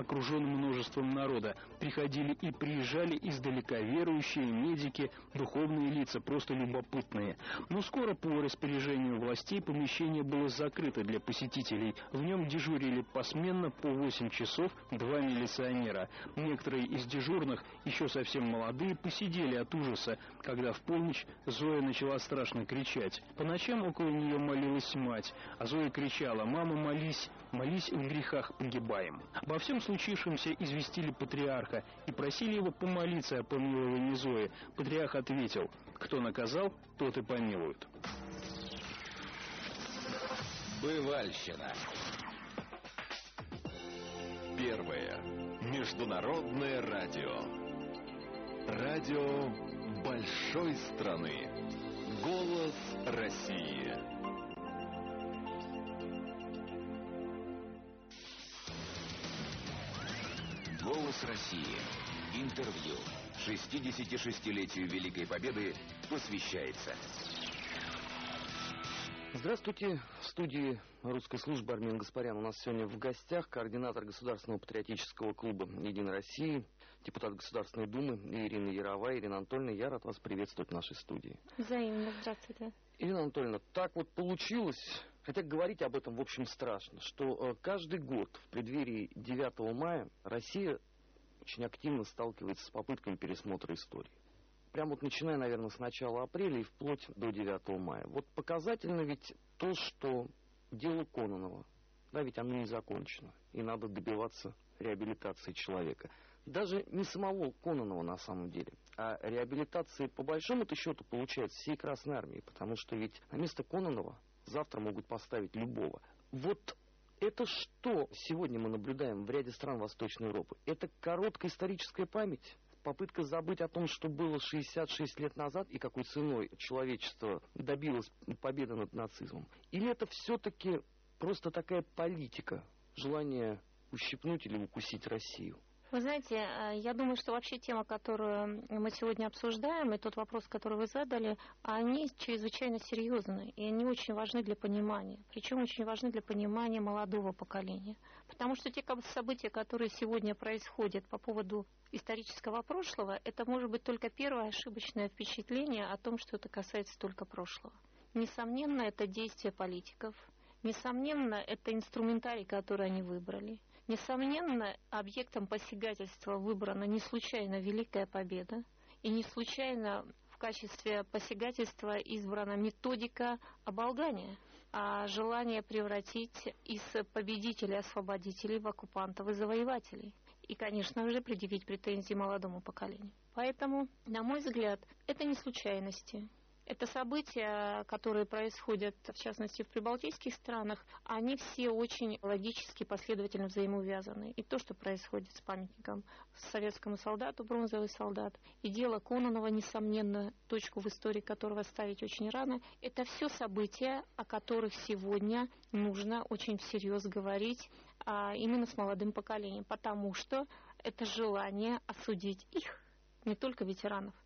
окружен множеством народа. Приходили и приезжали издалека верующие, медики, духовные лица, просто любопытные. Но скоро по распоряжению властей помещение было закрыто для посетителей. В нем дежурили посменно по восемь часов два милиционера. Некоторые из дежурных, еще совсем молодые, посидели от ужаса, когда в полночь Зоя начала страшно кричать. По ночам около нее молилась мать, а Зоя кричала: «Мама, молись, молись, в грехах погибаем». Обо всем случившемся известили патриарха и просили его помолиться о помиловании Зои. Патриарх ответил: «Кто наказал, тот и помилует». Бывальщина. Первое международное радио. Радио большой страны. Голос России. Голос России. Интервью. шестидесятишестилетию Великой Победы посвящается. Здравствуйте. В студии русской службы Армен Гаспарян. У нас сегодня в гостях координатор Государственного патриотического клуба «Единая Россия», депутат Государственной Думы Ирина Яровая. Ирина Анатольевна, я рад вас приветствовать в нашей студии. Взаимно. Здравствуйте. Ирина Анатольевна, так вот получилось, хотя говорить об этом, в общем, страшно, что каждый год в преддверии девятого мая Россия очень активно сталкивается с попытками пересмотра истории. Прям вот начиная, наверное, с начала апреля и вплоть до девятого мая. Вот показательно ведь то, что дело Кононова, да, ведь оно не закончено, и надо добиваться реабилитации человека. Даже не самого Кононова на самом деле, а реабилитации по большому-то счету получается всей Красной Армии, потому что ведь на место Кононова завтра могут поставить любого. Вот это что сегодня мы наблюдаем в ряде стран Восточной Европы? Это короткая историческая память? Попытка забыть о том, что было шестьдесят шесть лет назад и какой ценой человечество добилось победы над нацизмом? Или это все-таки просто такая политика, желание ущипнуть или укусить Россию? Вы знаете, я думаю, что вообще тема, которую мы сегодня обсуждаем, и тот вопрос, который вы задали, они чрезвычайно серьезны, и они очень важны для понимания. Причем очень важны для понимания молодого поколения. Потому что те события, которые сегодня происходят по поводу исторического прошлого, это может быть только первое ошибочное впечатление о том, что это касается только прошлого. Несомненно, это действия политиков. Несомненно, это инструментарий, который они выбрали. Несомненно, объектом посягательства выбрана не случайно Великая Победа, и не случайно в качестве посягательства избрана методика оболгания, а желание превратить из победителей-освободителей в оккупантов и завоевателей. И, конечно же, предъявить претензии молодому поколению. Поэтому, на мой взгляд, это не случайности. Это события, которые происходят, в частности, в прибалтийских странах, они все очень логически, последовательно взаимоувязаны. И то, что происходит с памятником советскому солдату, бронзовый солдат, и дело Кононова, несомненно, точку в истории которого ставить очень рано, это все события, о которых сегодня нужно очень всерьез говорить а, именно с молодым поколением, потому что это желание осудить их, не только ветеранов.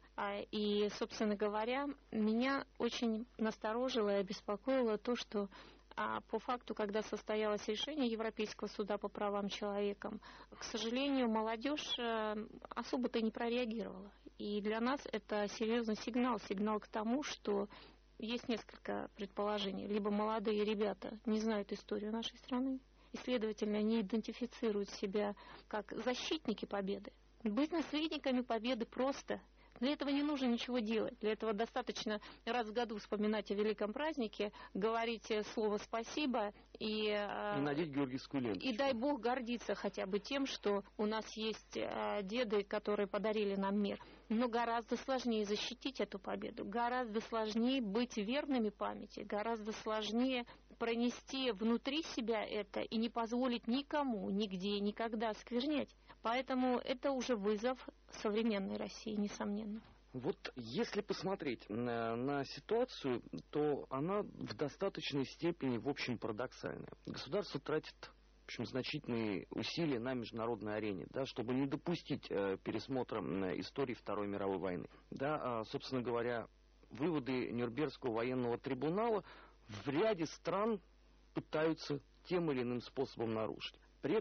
И, собственно говоря, меня очень насторожило и обеспокоило то, что а, по факту, когда состоялось решение Европейского суда по правам человека, к сожалению, молодежь а, особо-то не прореагировала. И для нас это серьезный сигнал, сигнал к тому, что есть несколько предположений. Либо молодые ребята не знают историю нашей страны, и, следовательно, они идентифицируют себя как защитники победы. Быть наследниками победы просто. Для этого не нужно ничего делать. Для этого достаточно раз в году вспоминать о великом празднике, говорить слово «спасибо» и... И надеть георгиевскую ленту. И дай Бог гордиться хотя бы тем, что у нас есть деды, которые подарили нам мир. Но гораздо сложнее защитить эту победу, гораздо сложнее быть верными памяти, гораздо сложнее пронести внутри себя это и не позволить никому, нигде, никогда осквернять. Поэтому это уже вызов современной России, несомненно. Вот если посмотреть на, на ситуацию, то она в достаточной степени, в общем, парадоксальная. Государство тратит, в общем, значительные усилия на международной арене, да, чтобы не допустить э, пересмотра э, истории Второй мировой войны. Да, э, собственно говоря, выводы Нюрнбергского военного трибунала в ряде стран пытаются тем или иным способом нарушить. При этом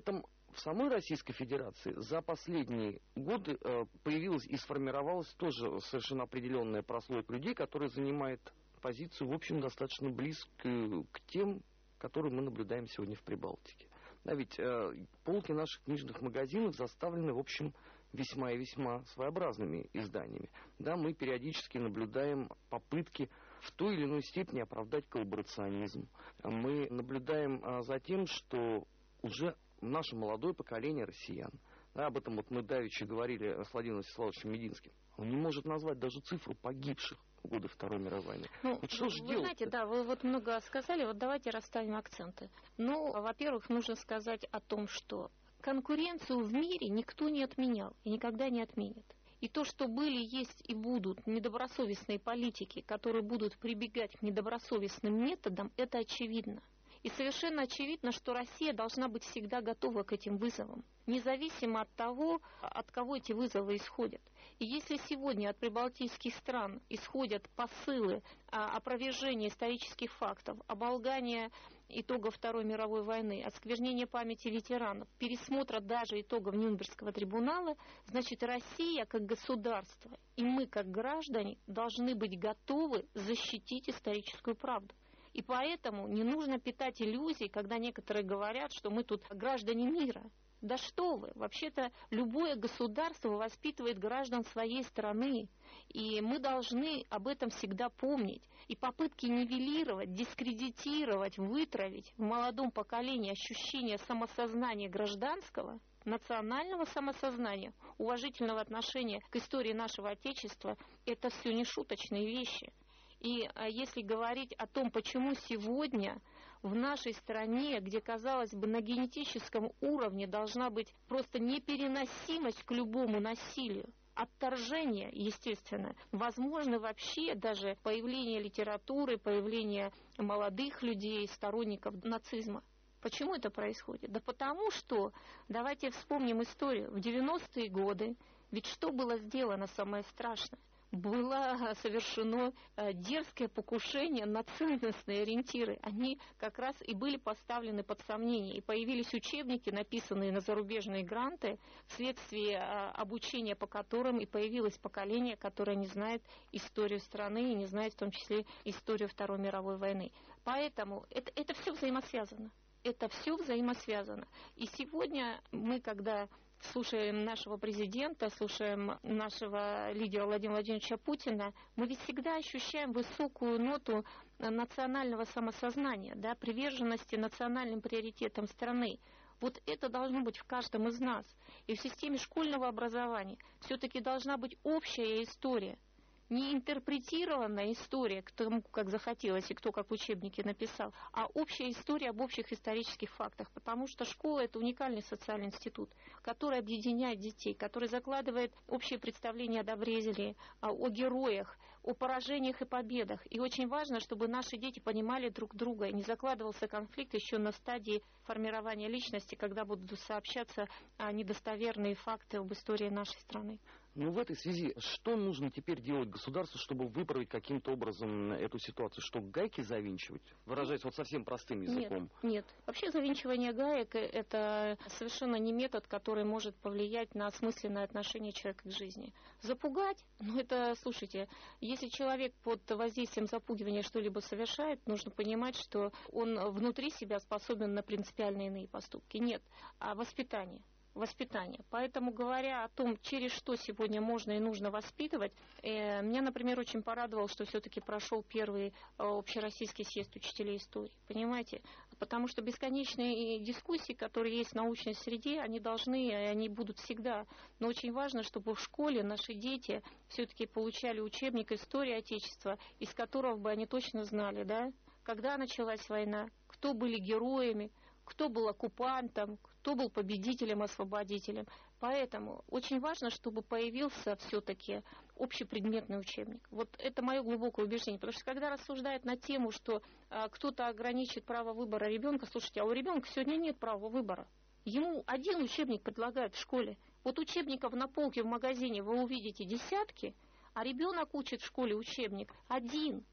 в самой Российской Федерации за последние годы э, появилась и сформировалась тоже совершенно определенная прослойка людей, которая занимает позицию, в общем, достаточно близкую к тем, которые мы наблюдаем сегодня в Прибалтике. Да, ведь э, полки наших книжных магазинов заставлены, в общем, весьма и весьма своеобразными изданиями. Да, мы периодически наблюдаем попытки в той или иной степени оправдать коллаборационизм. Мы наблюдаем а, за тем, что уже наше молодое поколение россиян, да, об этом вот мы давеча говорили с Владимиром Всеволодовичем Мединским, он не может назвать даже цифру погибших в годы Второй мировой войны. Ну, вот что вы, же вы делать-то? знаете, да, вы вот много сказали, вот давайте расставим акценты. Ну, во-первых, нужно сказать о том, что конкуренцию в мире никто не отменял и никогда не отменит. И то, что были, есть и будут недобросовестные политики, которые будут прибегать к недобросовестным методам, это очевидно. И совершенно очевидно, что Россия должна быть всегда готова к этим вызовам, независимо от того, от кого эти вызовы исходят. И если сегодня от прибалтийских стран исходят посылы опровержения исторических фактов, оболгания итогов Второй мировой войны, осквернения памяти ветеранов, пересмотра даже итогов Нюрнбергского трибунала, значит, Россия как государство и мы как граждане должны быть готовы защитить историческую правду. И поэтому не нужно питать иллюзий, когда некоторые говорят, что мы тут граждане мира. Да что вы, вообще-то любое государство воспитывает граждан своей страны, и мы должны об этом всегда помнить. И попытки нивелировать, дискредитировать, вытравить в молодом поколении ощущение самосознания гражданского, национального самосознания, уважительного отношения к истории нашего Отечества, это все не шуточные вещи. И если говорить о том, почему сегодня в нашей стране, где, казалось бы, на генетическом уровне должна быть просто непереносимость к любому насилию, отторжение, естественно, возможно вообще даже появление литературы, появление молодых людей, сторонников нацизма. Почему это происходит? Да потому что, давайте вспомним историю, в девяностые годы, ведь что было сделано самое страшное? Было совершено дерзкое покушение на ценностные ориентиры. Они как раз и были поставлены под сомнение. И появились учебники, написанные на зарубежные гранты, вследствие обучения по которым и появилось поколение, которое не знает историю страны и не знает в том числе историю Второй мировой войны. Поэтому это, это все взаимосвязано. Это все взаимосвязано. И сегодня мы, когда слушаем нашего президента, слушаем нашего лидера Владимира Владимировича Путина, мы ведь всегда ощущаем высокую ноту национального самосознания, да, приверженности национальным приоритетам страны. Вот это должно быть в каждом из нас. И в системе школьного образования все-таки должна быть общая история. Не интерпретированная история, кому как захотелось и кто как в учебнике написал, а общая история об общих исторических фактах. Потому что школа – это уникальный социальный институт, который объединяет детей, который закладывает общее представление о добродетели, о героях, о поражениях и победах. И очень важно, чтобы наши дети понимали друг друга, и не закладывался конфликт еще на стадии формирования личности, когда будут сообщаться недостоверные факты об истории нашей страны. Ну, в этой связи, что нужно теперь делать государству, чтобы выправить каким-то образом эту ситуацию? Что, гайки завинчивать? Выражаясь вот совсем простым языком. Нет, нет. Вообще завинчивание гаек – это совершенно не метод, который может повлиять на осмысленное отношение человека к жизни. Запугать? Ну, это, слушайте, если человек под воздействием запугивания что-либо совершает, нужно понимать, что он внутри себя способен на принципиально иные поступки. Нет, а воспитание. Воспитание. Поэтому, говоря о том, через что сегодня можно и нужно воспитывать, э, меня, например, очень порадовало, что все-таки прошел первый э, общероссийский съезд учителей истории. Понимаете? Потому что бесконечные дискуссии, которые есть в научной среде, они должны, они будут всегда. Но очень важно, чтобы в школе наши дети все-таки получали учебник истории Отечества, из которого бы они точно знали, да, когда началась война, кто были героями, кто был оккупантом, кто был победителем-освободителем. Поэтому очень важно, чтобы появился все-таки общепредметный учебник. Вот это мое глубокое убеждение. Потому что когда рассуждают на тему, что а, кто-то ограничит право выбора ребенка, слушайте, а у ребенка сегодня нет права выбора. Ему один учебник предлагают в школе. Вот учебников на полке в магазине вы увидите десятки, а ребенок учит в школе учебник один.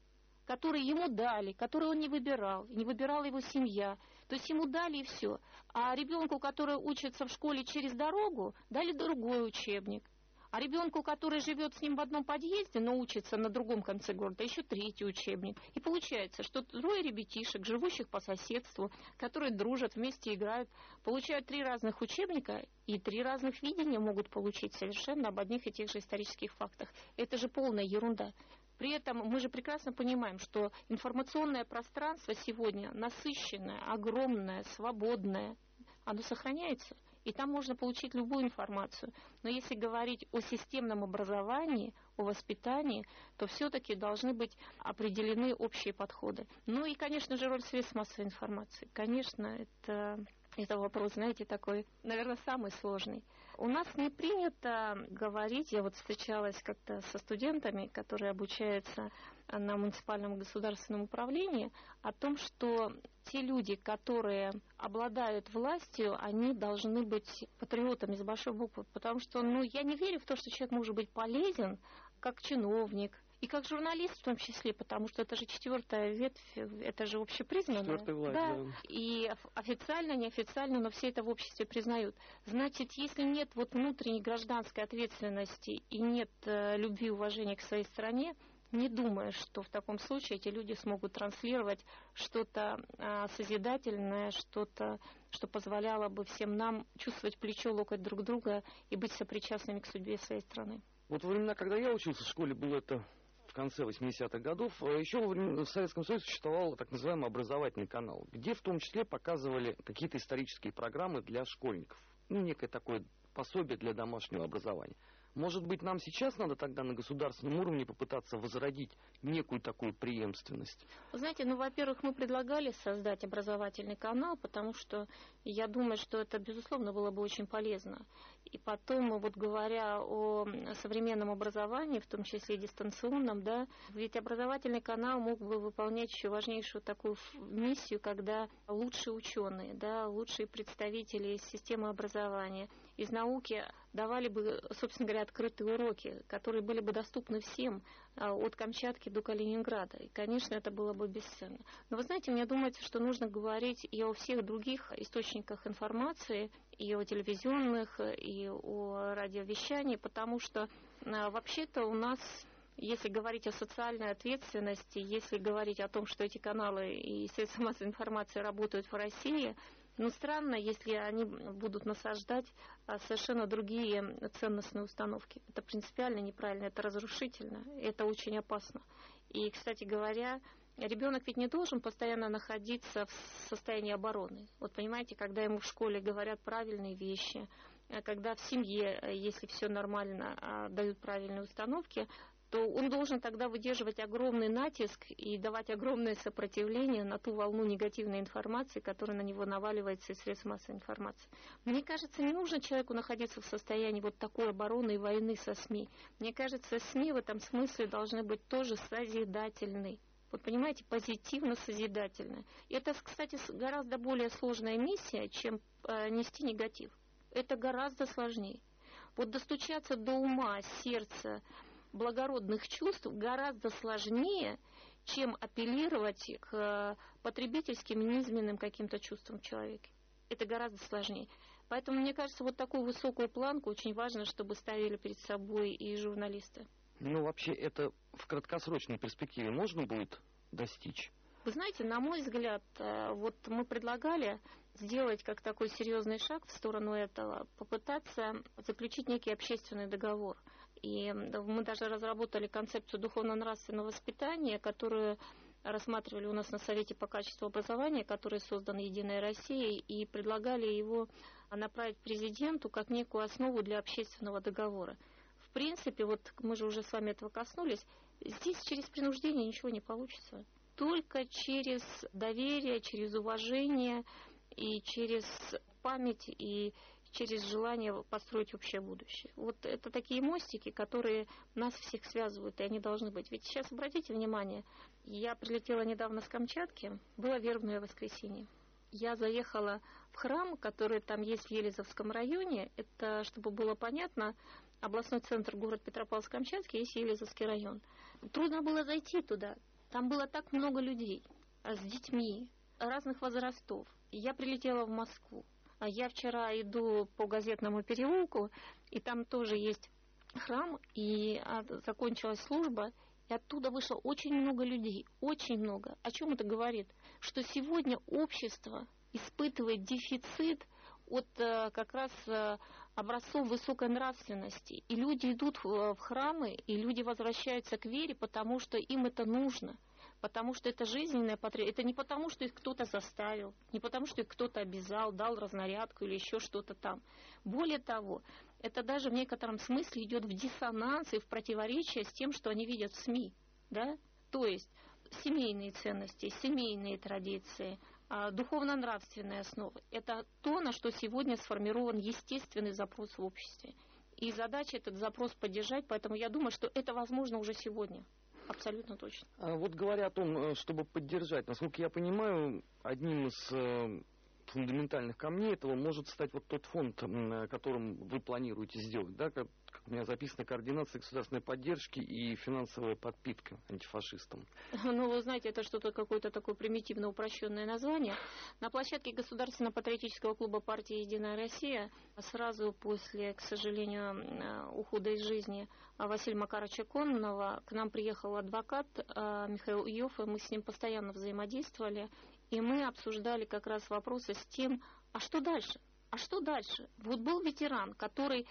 который ему дали, который он не выбирал, не выбирала его семья. То есть ему дали и все. А ребенку, который учится в школе через дорогу, дали другой учебник. А ребенку, который живет с ним в одном подъезде, но учится на другом конце города, еще третий учебник. И получается, что трое ребятишек, живущих по соседству, которые дружат, вместе играют, получают три разных учебника, и три разных видения могут получить совершенно об одних и тех же исторических фактах. Это же полная ерунда. При этом мы же прекрасно понимаем, что информационное пространство сегодня насыщенное, огромное, свободное, оно сохраняется. И там можно получить любую информацию. Но если говорить о системном образовании, о воспитании, то все-таки должны быть определены общие подходы. Ну и, конечно же, роль средств массовой информации. Конечно, это, это вопрос, знаете, такой, наверное, самый сложный. У нас не принято говорить, я вот встречалась как-то со студентами, которые обучаются на муниципальном государственном управлении, о том, что те люди, которые обладают властью, они должны быть патриотами с большой буквы, потому что, ну, я не верю в то, что человек может быть полезен как чиновник и как журналист в том числе, потому что это же четвертая ветвь, это же общепризнанная. Четвертая власть, да. да. И официально, неофициально, но все это в обществе признают. Значит, если нет вот внутренней гражданской ответственности и нет э, любви и уважения к своей стране, не думаю, что в таком случае эти люди смогут транслировать что-то а, созидательное, что-то, что позволяло бы всем нам чувствовать плечо, локоть друг друга и быть сопричастными к судьбе своей страны. Вот во времена, когда я учился в школе, было это в конце восьмидесятых годов, еще во времена, в Советском Союзе существовал так называемый образовательный канал, где в том числе показывали какие-то исторические программы для школьников. Ну, некое такое пособие для домашнего образования. Может быть, нам сейчас надо тогда на государственном уровне попытаться возродить некую такую преемственность? Вы знаете, ну, во-первых, мы предлагали создать образовательный канал, потому что я думаю, что это, безусловно, было бы очень полезно. И потом, вот говоря о современном образовании, в том числе и дистанционном, да, ведь образовательный канал мог бы выполнять еще важнейшую такую миссию, когда лучшие ученые, да, лучшие представители системы образования из науки давали бы, собственно говоря, открытые уроки, которые были бы доступны всем, от Камчатки до Калининграда. И, конечно, это было бы бесценно. Но вы знаете, мне думается, что нужно говорить и о всех других источниках информации, и о телевизионных, и о радиовещании, потому что вообще-то у нас, если говорить о социальной ответственности, если говорить о том, что эти каналы и средства массовой информации работают в России, ну, странно, если они будут насаждать совершенно другие ценностные установки. Это принципиально неправильно, это разрушительно, это очень опасно. И, кстати говоря, ребенок ведь не должен постоянно находиться в состоянии обороны. Вот понимаете, когда ему в школе говорят правильные вещи, когда в семье, если все нормально, дают правильные установки, то он должен тогда выдерживать огромный натиск и давать огромное сопротивление на ту волну негативной информации, которая на него наваливается из средств массовой информации. Мне кажется, не нужно человеку находиться в состоянии вот такой обороны и войны со СМИ. Мне кажется, СМИ в этом смысле должны быть тоже созидательны. Вот понимаете, позитивно-созидательны. И это, кстати, гораздо более сложная миссия, чем э, нести негатив. Это гораздо сложнее. Вот достучаться до ума, сердца, благородных чувств гораздо сложнее, чем апеллировать к потребительским низменным каким-то чувствам человека. Это гораздо сложнее. Поэтому, мне кажется, вот такую высокую планку очень важно, чтобы ставили перед собой и журналисты. Ну, вообще, это в краткосрочной перспективе можно будет достичь? Вы знаете, на мой взгляд, вот мы предлагали сделать как такой серьезный шаг в сторону этого, попытаться заключить некий общественный договор. И мы даже разработали концепцию духовно-нравственного воспитания, которую рассматривали у нас на Совете по качеству образования, который создан «Единой Россией», и предлагали его направить президенту как некую основу для общественного договора. В принципе, вот мы же уже с вами этого коснулись, здесь через принуждение ничего не получится. Только через доверие, через уважение и через память и через желание построить общее будущее. Вот это такие мостики, которые нас всех связывают, и они должны быть. Ведь сейчас обратите внимание, я прилетела недавно с Камчатки, было вербное воскресенье. Я заехала в храм, который там есть в Елизовском районе. Это, чтобы было понятно, областной центр город Петропавловск-Камчатский, есть Елизовский район. Трудно было зайти туда. Там было так много людей с детьми разных возрастов. Я прилетела в Москву. Я вчера иду по Газетному переулку, и там тоже есть храм, и закончилась служба, и оттуда вышло очень много людей, очень много. О чем это говорит? Что сегодня общество испытывает дефицит от как раз образцов высокой нравственности. И люди идут в храмы, и люди возвращаются к вере, потому что им это нужно. Потому что это жизненная потребность. Это не потому, что их кто-то заставил, не потому, что их кто-то обязал, дал разнарядку или еще что-то там. Более того, это даже в некотором смысле идет в диссонанс и в противоречие с тем, что они видят в СМИ. Да? То есть семейные ценности, семейные традиции, духовно-нравственные основы. Это то, на что сегодня сформирован естественный запрос в обществе. И задача этот запрос поддержать, поэтому я думаю, что это возможно уже сегодня. Абсолютно точно. А вот говоря о том, чтобы поддержать, насколько я понимаю, одним из фундаментальных камней этого может стать вот тот фонд, которым вы планируете сделать, да, как, как у меня записано, координация государственной поддержки и финансовая подпитка антифашистам. Ну, вы знаете, это что-то какое-то такое примитивно упрощенное название. На площадке Государственно-патриотического клуба партии «Единая Россия» сразу после, к сожалению, ухода из жизни Василия Макаровича Кононова к нам приехал адвокат Михаил Иов, и мы с ним постоянно взаимодействовали. И мы обсуждали как раз вопросы с тем, а что дальше? А что дальше? Вот был ветеран, который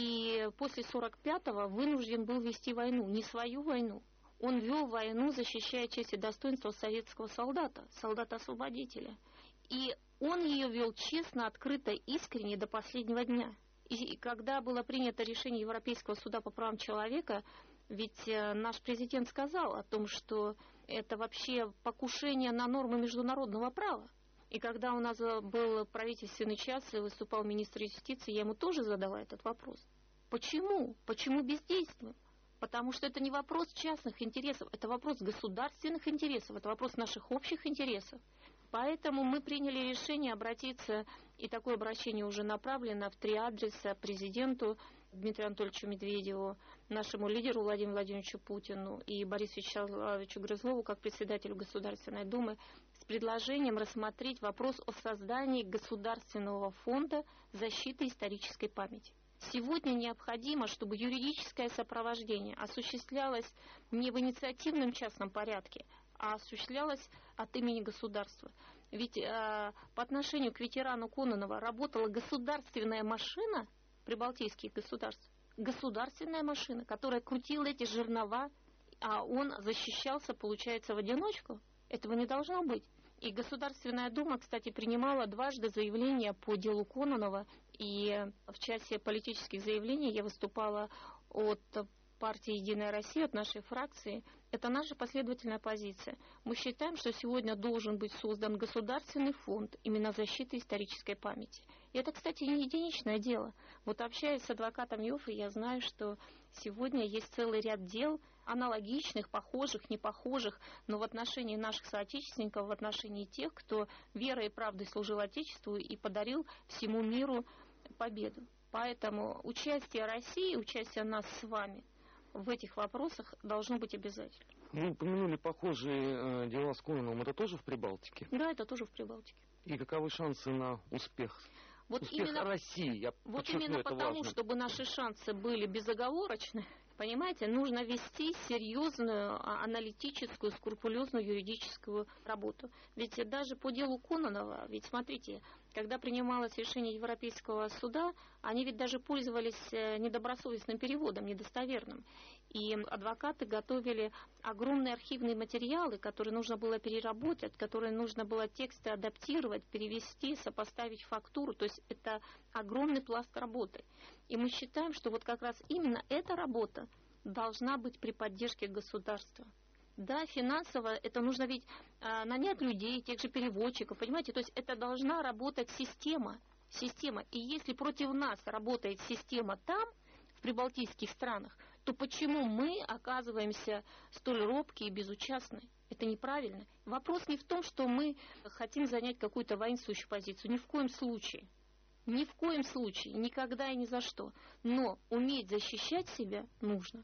и после сорок пятого вынужден был вести войну, не свою войну. Он вел войну, защищая честь и достоинство советского солдата, солдата-освободителя. И он ее вел честно, открыто, искренне до последнего дня. И когда было принято решение Европейского суда по правам человека, ведь наш президент сказал о том, что это вообще покушение на нормы международного права. И когда у нас был правительственный час и выступал министр юстиции, я ему тоже задала этот вопрос. Почему? Почему бездействуем? Потому что это не вопрос частных интересов, это вопрос государственных интересов, это вопрос наших общих интересов. Поэтому мы приняли решение обратиться, и такое обращение уже направлено в три адреса: президенту Дмитрию Анатольевичу Медведеву, нашему лидеру Владимиру Владимировичу Путину и Борису Вячеславовичу Грызлову, как председателю Государственной Думы, с предложением рассмотреть вопрос о создании государственного фонда защиты исторической памяти. Сегодня необходимо, чтобы юридическое сопровождение осуществлялось не в инициативном частном порядке, а осуществлялось от имени государства. Ведь э, по отношению к ветерану Кононова работала государственная машина прибалтийских государств, государственная машина, которая крутила эти жернова, а он защищался, получается, в одиночку. Этого не должно быть. И Государственная Дума, кстати, принимала дважды заявления по делу Кононова, и в часе политических заявлений я выступала от партии «Единая Россия», от нашей фракции. Это наша последовательная позиция. Мы считаем, что сегодня должен быть создан государственный фонд именно защиты исторической памяти. И это, кстати, не единичное дело. Вот общаясь с адвокатом Иоффе, я знаю, что сегодня есть целый ряд дел, аналогичных, похожих, не похожих, но в отношении наших соотечественников, в отношении тех, кто верой и правдой служил Отечеству и подарил всему миру победу. Поэтому участие России, участие нас с вами в этих вопросах должно быть обязательно. Вы упомянули похожие э, дела с Кононовым. Это тоже в Прибалтике? Да, это тоже в Прибалтике. И каковы шансы на успех? Вот успех именно, России, я вот подчеркну, именно это потому, важно. чтобы наши шансы были безоговорочны, понимаете, нужно вести серьезную аналитическую, скрупулезную юридическую работу. Ведь даже по делу Кононова, ведь смотрите, когда принималось решение Европейского суда, они ведь даже пользовались недобросовестным переводом, недостоверным. И адвокаты готовили огромные архивные материалы, которые нужно было переработать, которые нужно было тексты адаптировать, перевести, сопоставить фактуру. То есть это огромный пласт работы. И мы считаем, что вот как раз именно эта работа должна быть при поддержке государства. Да, финансово это нужно ведь а, нанять людей, тех же переводчиков, понимаете, то есть это должна работать система, система. И если против нас работает система там, в прибалтийских странах, то почему мы оказываемся столь робкие и безучастны? Это неправильно. Вопрос не в том, что мы хотим занять какую-то воинствующую позицию, ни в коем случае. Ни в коем случае, никогда и ни за что. Но уметь защищать себя нужно.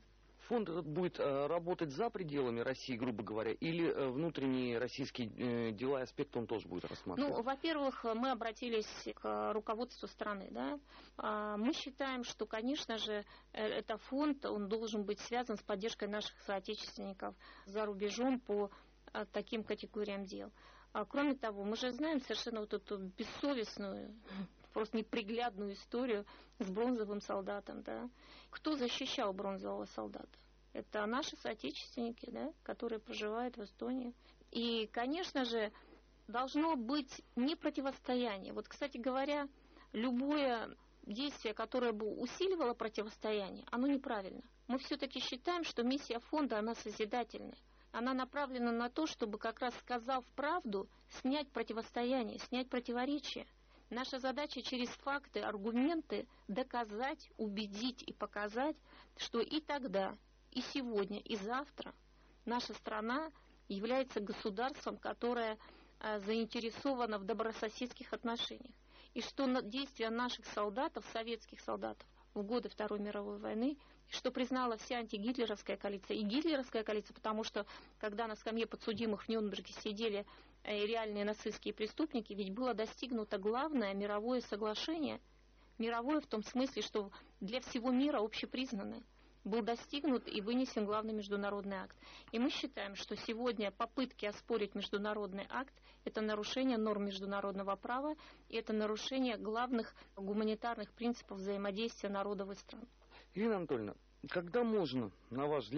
фонд этот будет работать за пределами России, грубо говоря, или внутренние российские дела и аспекты он тоже будет рассматривать? Ну, во-первых, мы обратились к руководству страны, да. Мы считаем, что, конечно же, этот фонд, он должен быть связан с поддержкой наших соотечественников за рубежом по таким категориям дел. Кроме того, мы же знаем совершенно вот эту бессовестную, просто неприглядную историю с бронзовым солдатом, да. Кто защищал бронзового солдата? Это наши соотечественники, да, которые проживают в Эстонии. И, конечно же, должно быть не противостояние. Вот, кстати говоря, любое действие, которое бы усиливало противостояние, оно неправильно. Мы все-таки считаем, что миссия фонда, она созидательная. Она направлена на то, чтобы, как раз сказав правду, снять противостояние, снять противоречия. Наша задача через факты, аргументы доказать, убедить и показать, что и тогда, и сегодня, и завтра наша страна является государством, которое а, заинтересовано в добрососедских отношениях. И что на действия наших солдатов, советских солдатов, в годы Второй мировой войны, что признала вся антигитлеровская коалиция и гитлеровская коалиция, потому что, когда на скамье подсудимых в Нюрнберге сидели реальные нацистские преступники, ведь было достигнуто главное мировое соглашение, мировое в том смысле, что для всего мира общепризнанное, был достигнут и вынесен главный международный акт. И мы считаем, что сегодня попытки оспорить международный акт – это нарушение норм международного права, и это нарушение главных гуманитарных принципов взаимодействия народов и стран. Ирина Анатольевна, когда можно, на ваш взгляд,